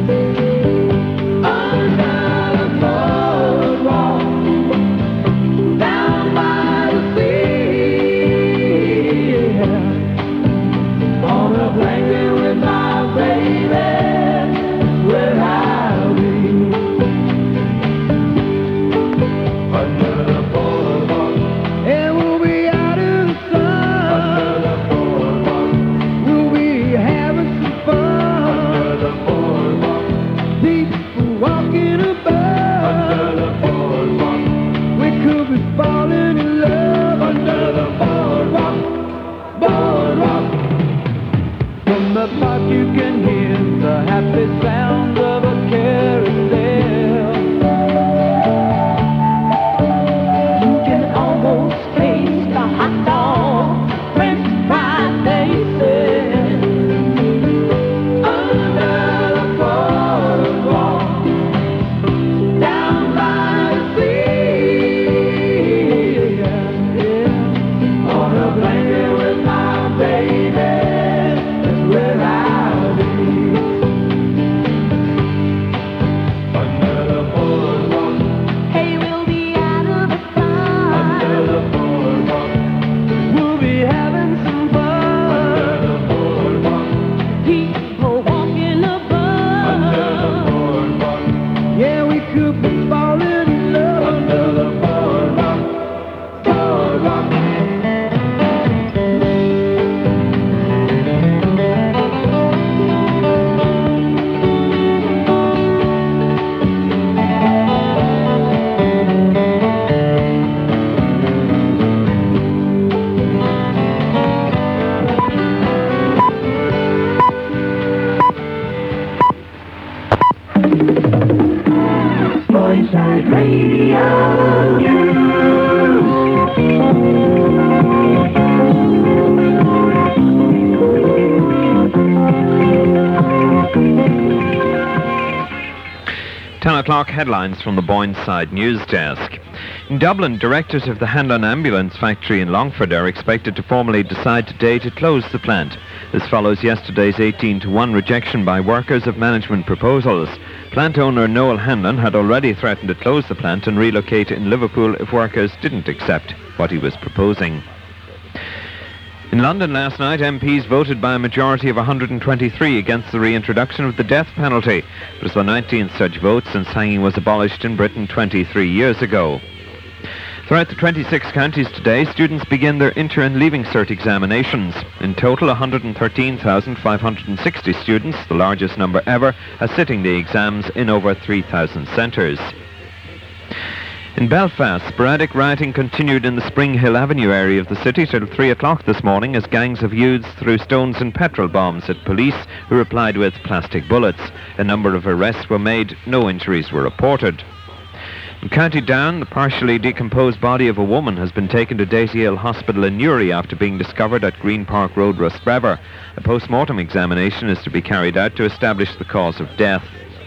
Under the boardwalk, down by the sea, yeah. On a blanket with my baby, where I'll be. Under the boardwalk, and we'll be out in the sun. Under the boardwalk, we'll be having some fun. Under the boardwalk, people walking above. Under the boardwalk, we could be falling in love. Under the boardwalk, boardwalk. From the park you can hear the happy sound of a carousel. You can almost taste the hot dog, French fry they sell. Under the boardwalk, down by the sea, yeah. On a blanket with my baby, that's where I'll be. Under the boardwalk, hey, we'll be out of the sun. Under the boardwalk, we'll be having some fun. Under the boardwalk, people walking above. Under the boardwalk, yeah, we could be falling in love. Under the boardwalk, boardwalk. Boyside Radio ten o'clock headlines from the Boyneside News Desk. In Dublin, directors of the Hanlon Ambulance factory in Longford are expected to formally decide today to close the plant. This follows yesterday's eighteen to one rejection by workers of management proposals. Plant owner Noel Hanlon had already threatened to close the plant and relocate in Liverpool if workers didn't accept what he was proposing. In London last night, M Ps voted by a majority of one hundred twenty-three against the reintroduction of the death penalty. It was the nineteenth such vote since hanging was abolished in Britain twenty-three years ago. Throughout the twenty-six counties today, students begin their inter and leaving cert examinations. In total, one hundred thirteen thousand five hundred sixty students, the largest number ever, are sitting the exams in over three thousand centres. In Belfast, sporadic rioting continued in the Spring Hill Avenue area of the city till three o'clock this morning as gangs of youths threw stones and petrol bombs at police, who replied with plastic bullets. A number of arrests were made. No injuries were reported. In County Down, the partially decomposed body of a woman has been taken to Daisy Hill Hospital in Newry after being discovered at Green Park Road, Rostrevor. A post-mortem examination is to be carried out to establish the cause of death.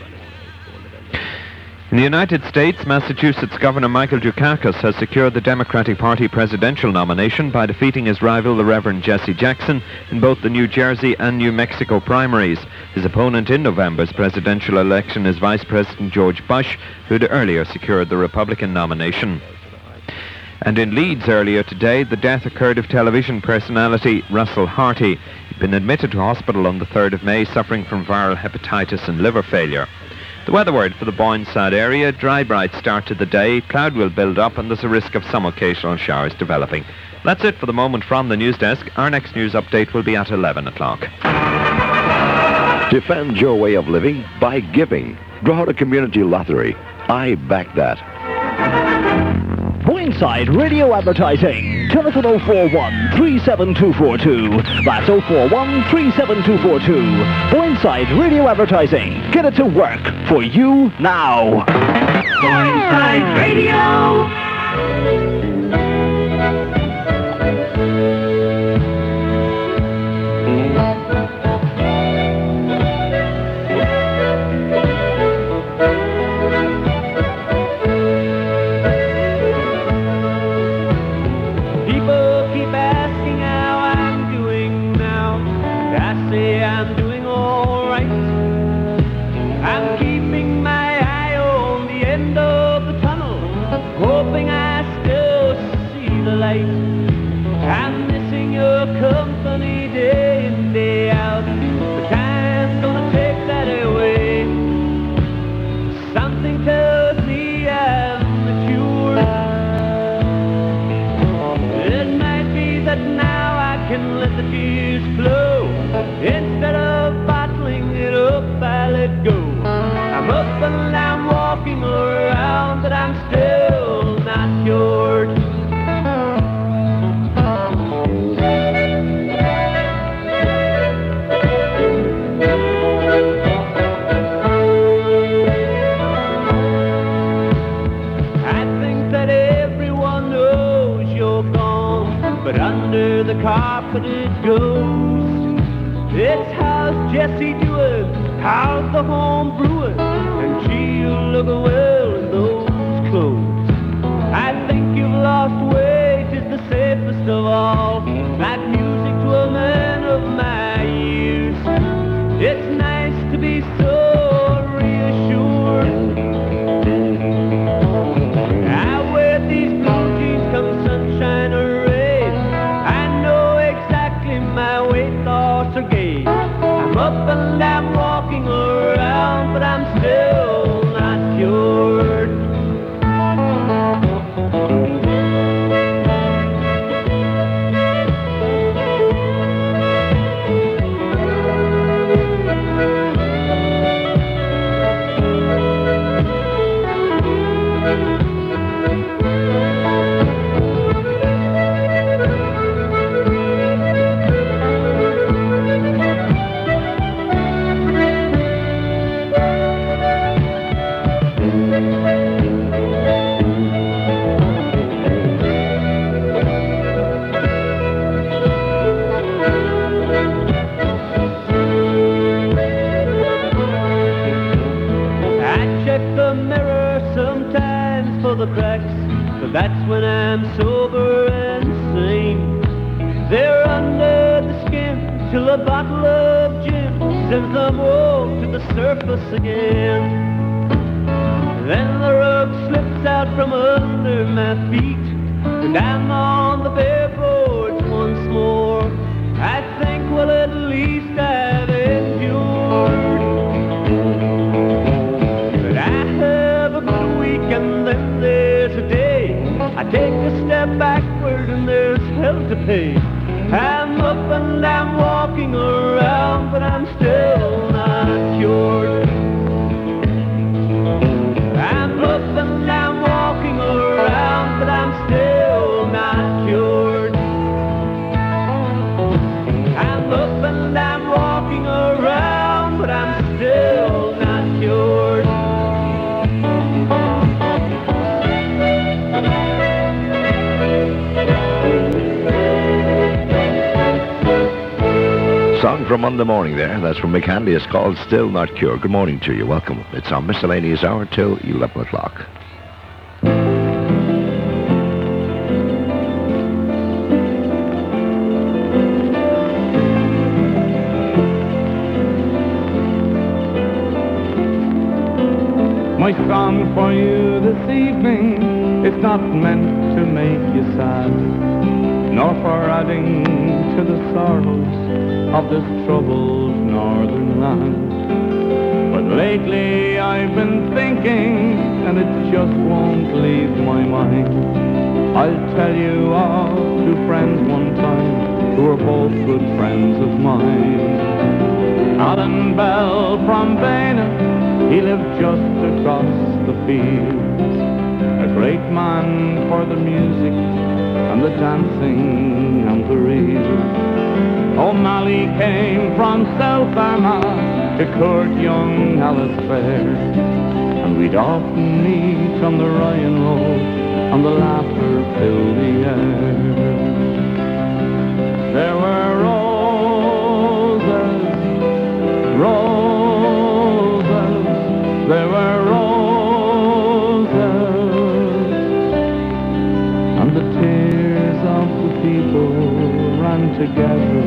In the United States, Massachusetts Governor Michael Dukakis has secured the Democratic Party presidential nomination by defeating his rival, the Reverend Jesse Jackson, in both the New Jersey and New Mexico primaries. His opponent in November's presidential election is Vice President George Bush, who had earlier secured the Republican nomination. And in Leeds earlier today, the death occurred of television personality Russell Harty. He'd been admitted to hospital on the third of May, suffering from viral hepatitis and liver failure. The weather word for the Boyneside area: dry, bright start to the day. Cloud will build up and there's a risk of some occasional showers developing. That's it for the moment from the news desk. Our next news update will be at eleven o'clock. Defend your way of living by giving. Draw the community lottery. I back that. Blindside Radio Advertising. Telephone oh four one, three seven two four two. That's oh four one, three seven two four two. Blindside Radio Advertising. Get it to work for you now. Blindside Radio. I'm missing your company day in, day out. The time's gonna take that away. Something tells me I'm matured. It might be that now I can let the tears flow. Instead of bottling it up, I let go. I'm up and I'm walking around, but I'm still not cured. But under the carpet it goes. It's how's Jessie doing? How's the home brewing? And she'll look well in those clothes. I think you've lost weight is the safest of all. That music to a man of my years. It's nice to be so reassured. I wear these blue jeans come sunshine or my weight loss or gain. I'm up and I'm walking around, but I'm still not cured. The cracks, but that's when I'm sober and sane. They're under the skin till a bottle of gin sends them all to the surface again. Then the rug slips out from under my feet, and I'm on the bare boards once more. I think, well, at least I've endured. But I have a good week and then there's a day I take a step backward and there's hell to pay. I'm up and I'm walking around, but I'm still not cured. I'm up and I'm walking around, but I'm still not cured. I'm up and I'm walking around, but I'm still not cured. Song from Monday morning there. That's from Mick Hanley. It's called Still Not Cured. Good morning to you. Welcome. It's our miscellaneous hour till eleven o'clock. My song for you this evening is not meant to make you sad, nor for adding to the sorrows of this troubled northern land. But lately I've been thinking, and it just won't leave my mind. I'll tell you of two friends one time who were both good friends of mine. Alan Bell from Bena He lived just across the fields, a great man for the music and the dancing and the reel. O'Malley came from South Armagh to court young Alice Fair, and we'd often meet on the Ryan Road, and the laughter filled the air. There were roses, roses, there were roses, and the tears of the people ran together.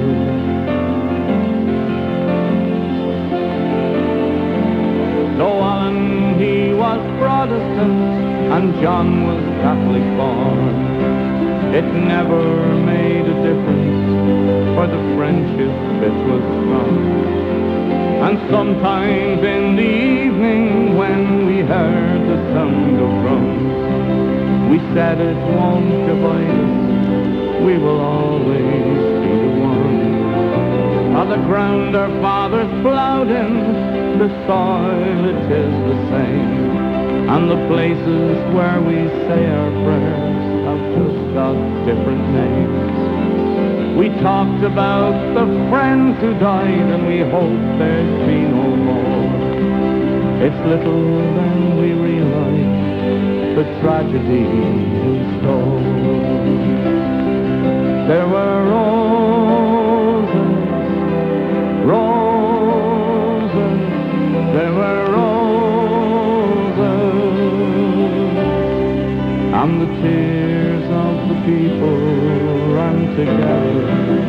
So Alan, he was Protestant, and John was Catholic born. It never made a difference, for the friendship it was strong. And sometimes in the evening when we heard the sound of drums, we said it won't divide us, we will always be the one. On the ground our fathers ploughed in, the soil it is the same, and the places where we say our prayers have just got different names. We talked about the friends who died, and we hope there'd be no more. It's little then we realize the tragedy in store. There were roses, roses, there were roses, and the tears of the people ran together.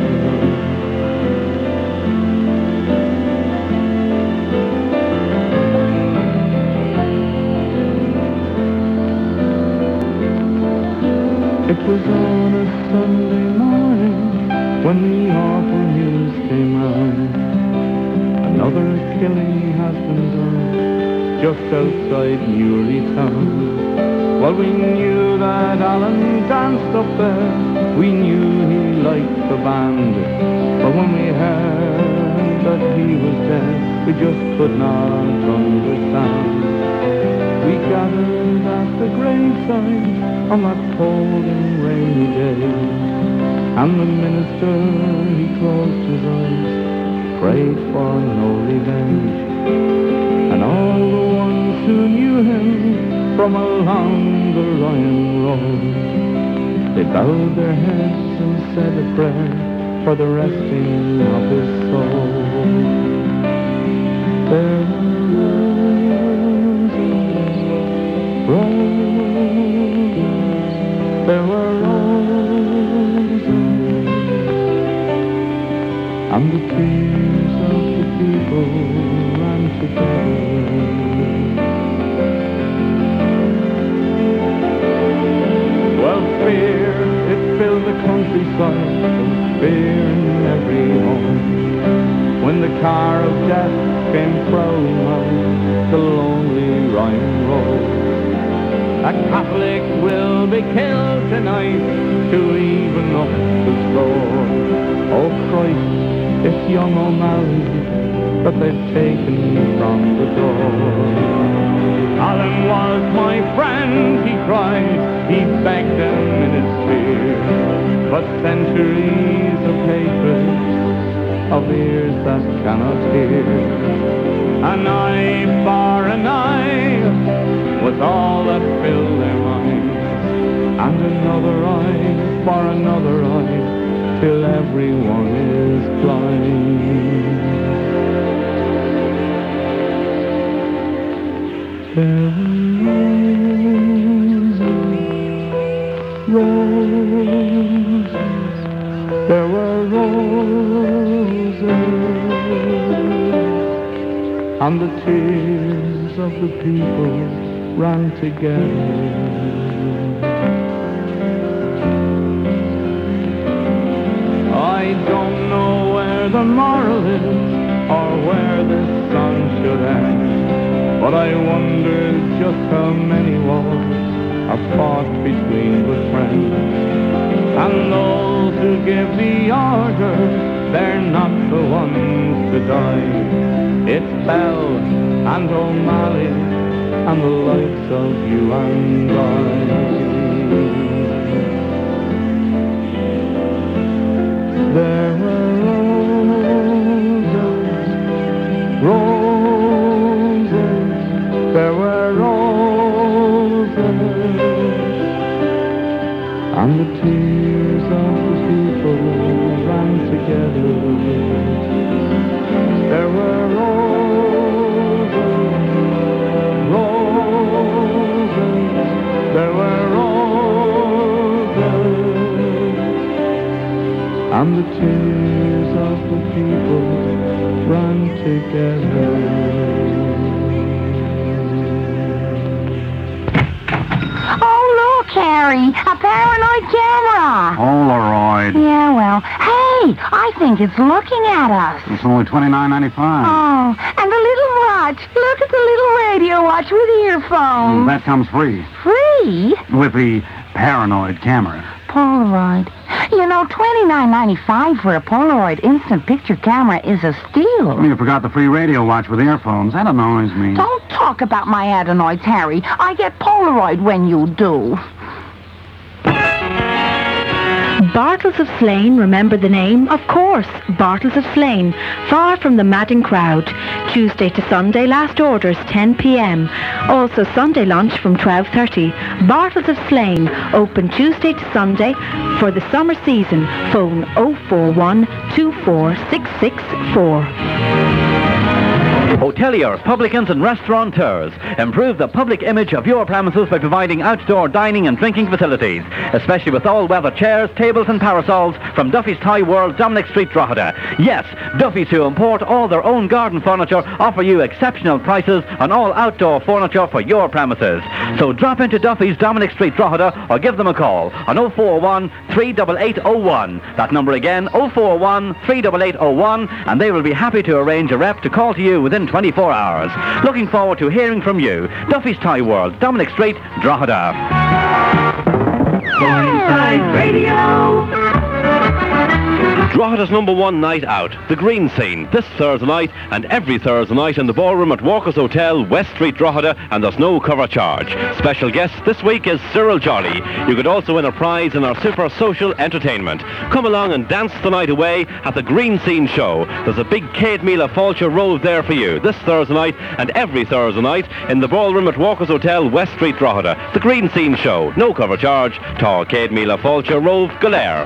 It was on a Sunday morning when the awful news came round. Another killing has been done just outside Newry town. Well, we knew that Alan danced up there, we knew he liked the band, but when we heard that he was dead, we just could not understand. We gathered at the graveside on that cold and rainy day, and the minister, he closed his eyes, prayed for no revenge, and all the ones who knew him from along the Ryan Road, they bowed their heads and said a prayer for the resting of his soul. There were roses, there were roses, and the tears of the people ran together. Well, fear, it filled the countryside, fear in every home, when the car of death came prowling out the lonely Ryan Road. A Catholic will be killed tonight to even up the score. Oh Christ, it's young O'Malley that they've taken from the door. Alan was my friend, he cried, he begged them in his fear, but centuries of hatred, of ears that cannot hear. An eye for an eye was all that filled their minds, and another eye for another eye, till everyone is blind. There were roses, roses, there were roses, and the tears of the people ran together. I don't know where the moral is, or where this song should end, but I wonder just how many wars are fought between good friends, and those who give the order they're not the ones to die. It's Bell and O'Malley and the likes of you and I. There were roses, roses, there were roses, and the tears of the people ran together. There were roses, roses, there were roses, and the tears of the people ran together. Oh, look, Harry, a paranoid camera. Polaroid. Yeah, well, hey, I think it's looking at us. It's only twenty-nine ninety-five. Oh, and the little watch. Look at the little radio watch with earphones. That comes free. Free? With the paranoid camera. Polaroid. You know, twenty-nine ninety-five for a Polaroid instant picture camera is a steal. You forgot the free radio watch with earphones. That annoys me. Don't talk about my adenoids, Harry. I get Polaroid when you do. Bartles of Slane, remember the name? Of course, Bartles of Slane, far from the madding crowd. Tuesday to Sunday, last orders ten p.m. Also Sunday lunch from twelve thirty. Bartles of Slane, open Tuesday to Sunday for the summer season. Phone oh four one, two four six six four. Hoteliers, publicans and restaurateurs, improve the public image of your premises by providing outdoor dining and drinking facilities, especially with all-weather chairs, tables and parasols from Duffy's Thai World, Dominic Street, Drogheda. Yes, Duffy's, who import all their own garden furniture, offer you exceptional prices on all outdoor furniture for your premises. So drop into Duffy's, Dominic Street, Drogheda, or give them a call on oh four one, three eight eight oh one. That number again, oh four one, three eight eight oh one, and they will be happy to arrange a rep to call to you within twenty-four hours. Looking forward to hearing from you. Duffy's Thai World, Dominic Street, Drogheda. Inside Radio. Drogheda's number one night out, the Green Scene, this Thursday night and every Thursday night in the ballroom at Walker's Hotel, West Street, Drogheda, and there's no cover charge. Special guest this week is Cyril Jolly. You could also win a prize in our super social entertainment. Come along and dance the night away at the Green Scene show. There's a big Kate Mila Fulcher Rove there for you this Thursday night and every Thursday night in the ballroom at Walker's Hotel, West Street, Drogheda. The Green Scene show, no cover charge. Tá Kate Mila Fulcher Rove Galair.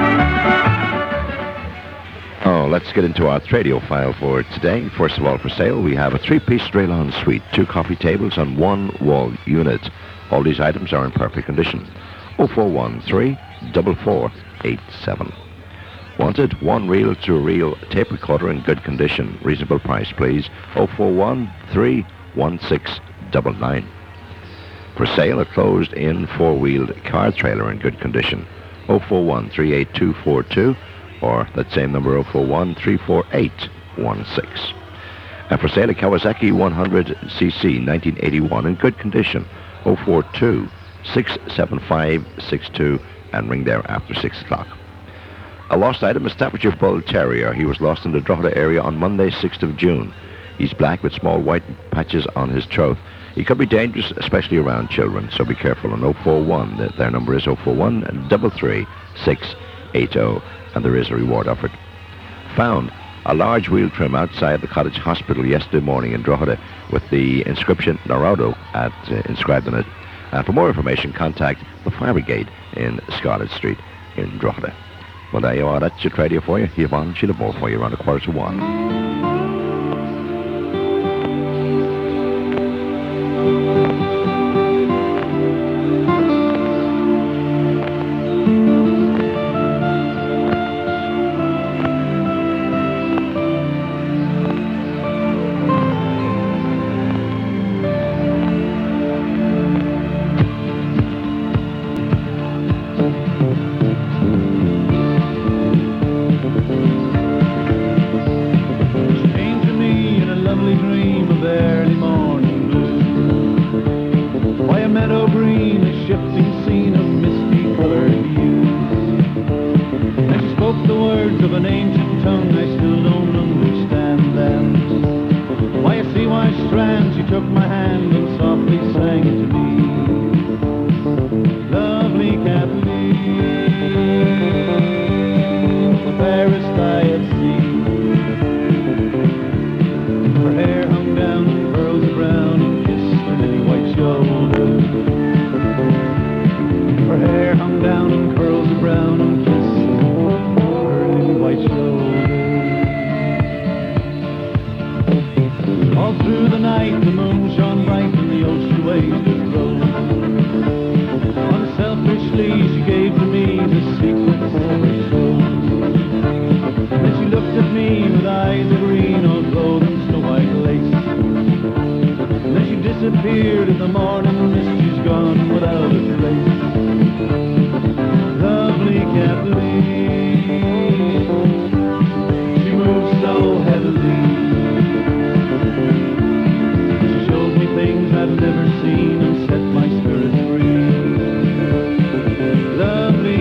Oh, let's get into our radio file for today. First of all, for sale, we have a three-piece Straylon suite, two coffee tables and one wall unit. All these items are in perfect condition. oh four one three, four four eight seven. Wanted, one reel-to-reel tape recorder in good condition. Reasonable price, please. oh four one three one six nine nine. For sale, a closed-in four-wheeled car trailer in good condition. oh four one three eight two four two. Or that same number, oh four one three four eight one six. And for sale, a Kawasaki one hundred c c nineteen eighty-one in good condition, oh four two six seven five six two, and ring there after six o'clock. A lost item, a Staffordshire Bull Terrier. He was lost in the Drogheda area on Monday, sixth of June. He's black with small white patches on his throat. He could be dangerous, especially around children, so be careful. On oh four one, their number is oh four one three three six eight oh. And there is a reward offered. Found a large wheel trim outside the Cottage Hospital yesterday morning in Drogheda with the inscription Narado at, uh, inscribed on it. And for more information, contact the Fire Brigade in Scarlett Street in Drogheda. Well, there you are. That's your radio for you. Yvonne, she'll have more for you around a quarter to one. took my hand and softly sang to me, lovely Kathleen, the fairest I had seen. Her hair hung down in curls of brown and kissed her lily white shoulder. Her hair hung down in curls of brown and kissed her lily white shoulder. All through the night the moon shone bright and the ocean waves just rolled. Unselfishly she gave to me the secrets of her soul. Then she looked at me with eyes of green, all clothed in snow white lace. Then she disappeared in the morning mist, she's gone without a trace. Lovely Kathleen, she moves so heavily. She showed me things I've never seen and set my spirit free. Lovely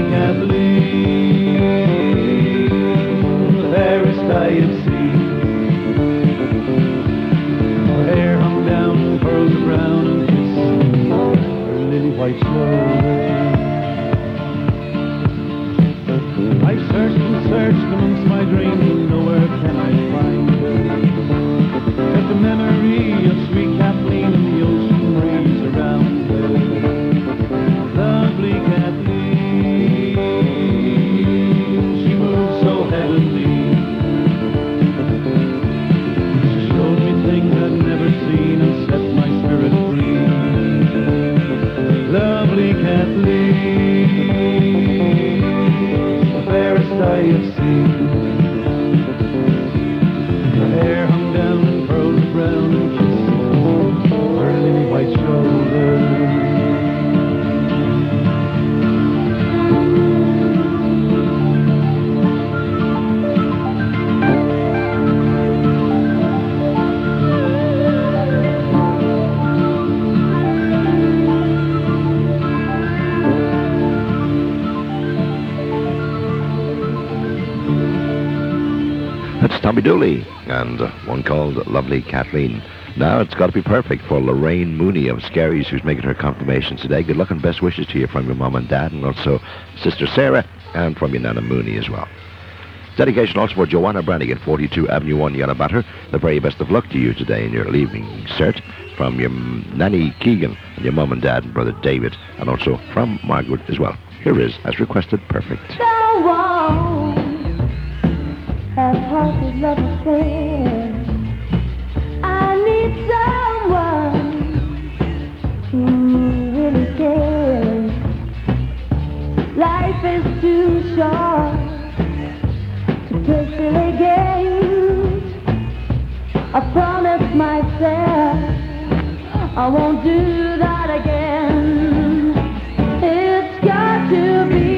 Kathleen, the fairest I have seen. Her hair hung down in curls of brown and kissed her lily white shoulder. I searched and searched amongst my dreams and nowhere can I find her. But the memory of sweet Kathleen and the ocean breeze around her. Lovely Kathleen, she moves so heavenly. She showed me things I'd never seen and set my spirit free. Lovely Kathleen, the fairest I have seen. Her hair hung down in curls of brown and kissed her lily white shoulder. That's Tommy Dooley, and uh, one called Lovely Kathleen. Now it's got to be perfect for Lorraine Mooney of Scaries, who's making her confirmation today. Good luck and best wishes to you from your mum and dad, and also Sister Sarah, and from your Nana Mooney as well. Dedication also for Joanna Brannigan, forty-two Avenue one, Yanabatter. The very best of luck to you today in your leaving cert. From your Nanny Keegan, and your mum and dad, and brother David, and also from Margaret as well. Here is, as requested, Perfect. Half-hearted love affair. I need someone who really cares. Life is too short to play silly games. I promised myself I won't do that again. It's got to be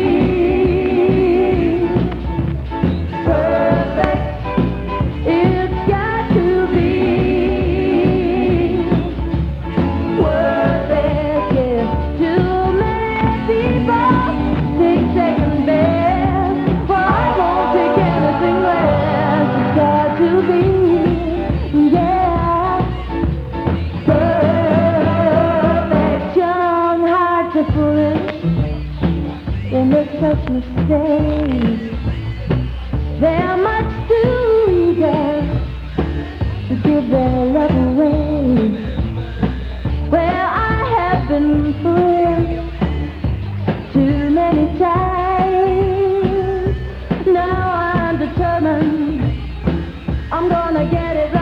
such mistakes. They're much too eager to give their love away. Where I have been fooled too many times. Now I'm determined I'm gonna get it right.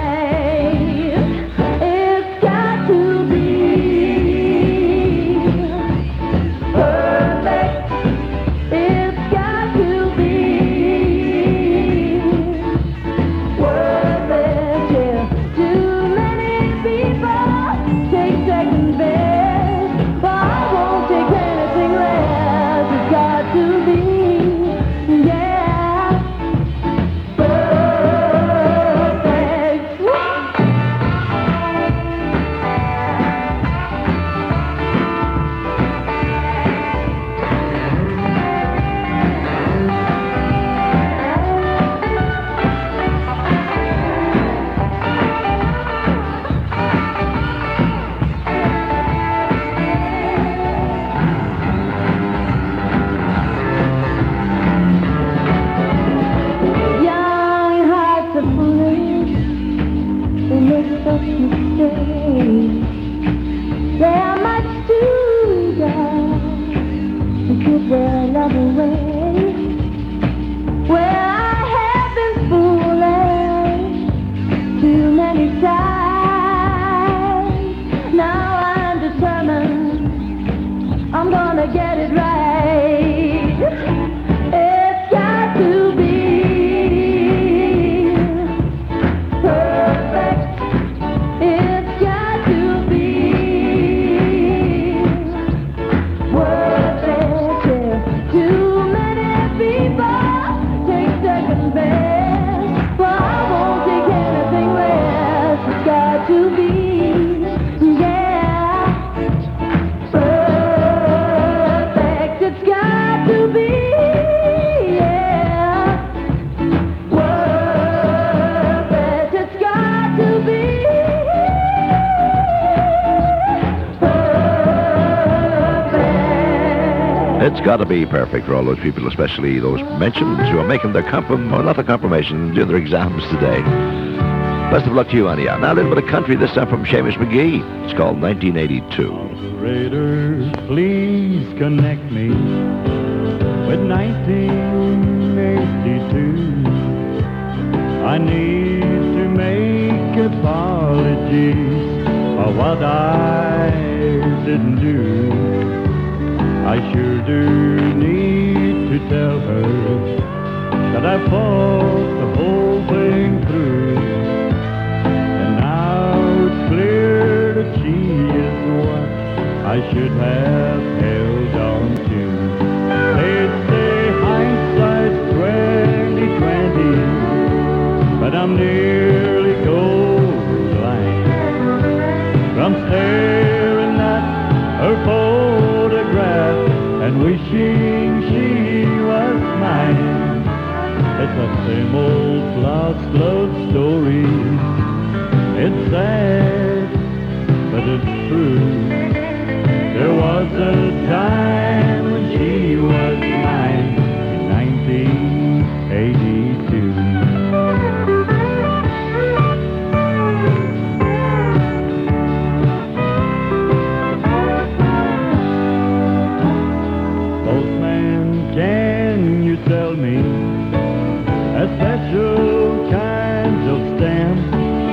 It's got to be perfect. It's It's got to be perfect for all those people, especially those mentioned who are making their confirm, or not their confirmation, doing their exams today. Best of luck to you, anyhow. Now a little bit of country, this time from Seamus McGee. It's called nineteen eighty-two. Raiders, please connect me with nineteen eighty-two. I need to make apologies for what I didn't do. I sure do need to tell her that I fought the whole thing through. And now it's clear that she is what I should have held on to. They say hindsight's twenty twenty, but I'm nearly gold blind from staring at her photograph and wishing she was mine. It's the same old lost love story. It's sad, but it's true. There was a time when she was mine in nineteen eighty-two. Postman, can you tell me a special kind of stamp?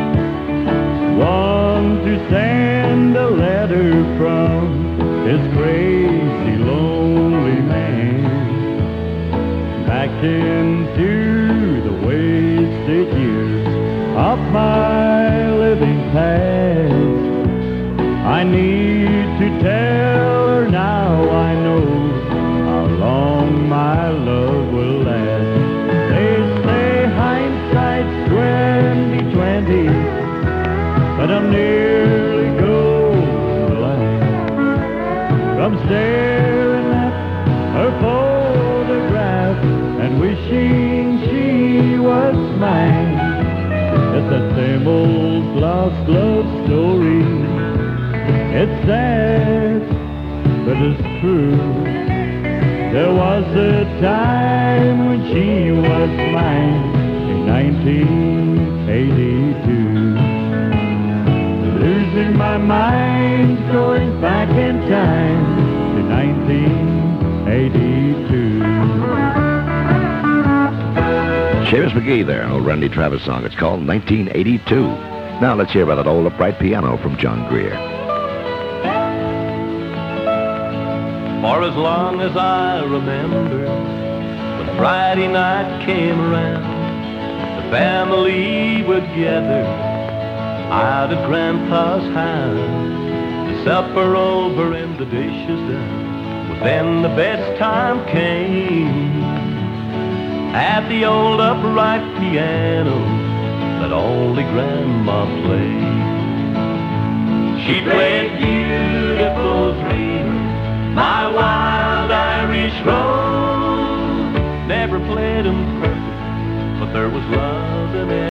One to send a letter from his crazy, lonely man back into the wasted years of my living past. I need to tell her now I know how long my love will last. They say hindsight's twenty twenty, but I'm nearly gold blind from staring at her photograph and wishing she was mine. It's the same old lost love story. It's sad, but it's true. There was a time when she was mine in nineteen eighty-two. Losing my mind, going back in time to nineteen eighty-two. Seamus McGee there, an old Randy Travis song. It's called nineteen eighty-two. Now let's hear about that old upright piano from John Greer. For as long as I remember, when Friday night came around, the family would gather out at Grandpa's house. The supper over and the dishes done, but then the best time came at the old upright piano that only Grandma played. She played beautiful dreams, my wild Irish rose. Never played 'em perfect, but there was love in it.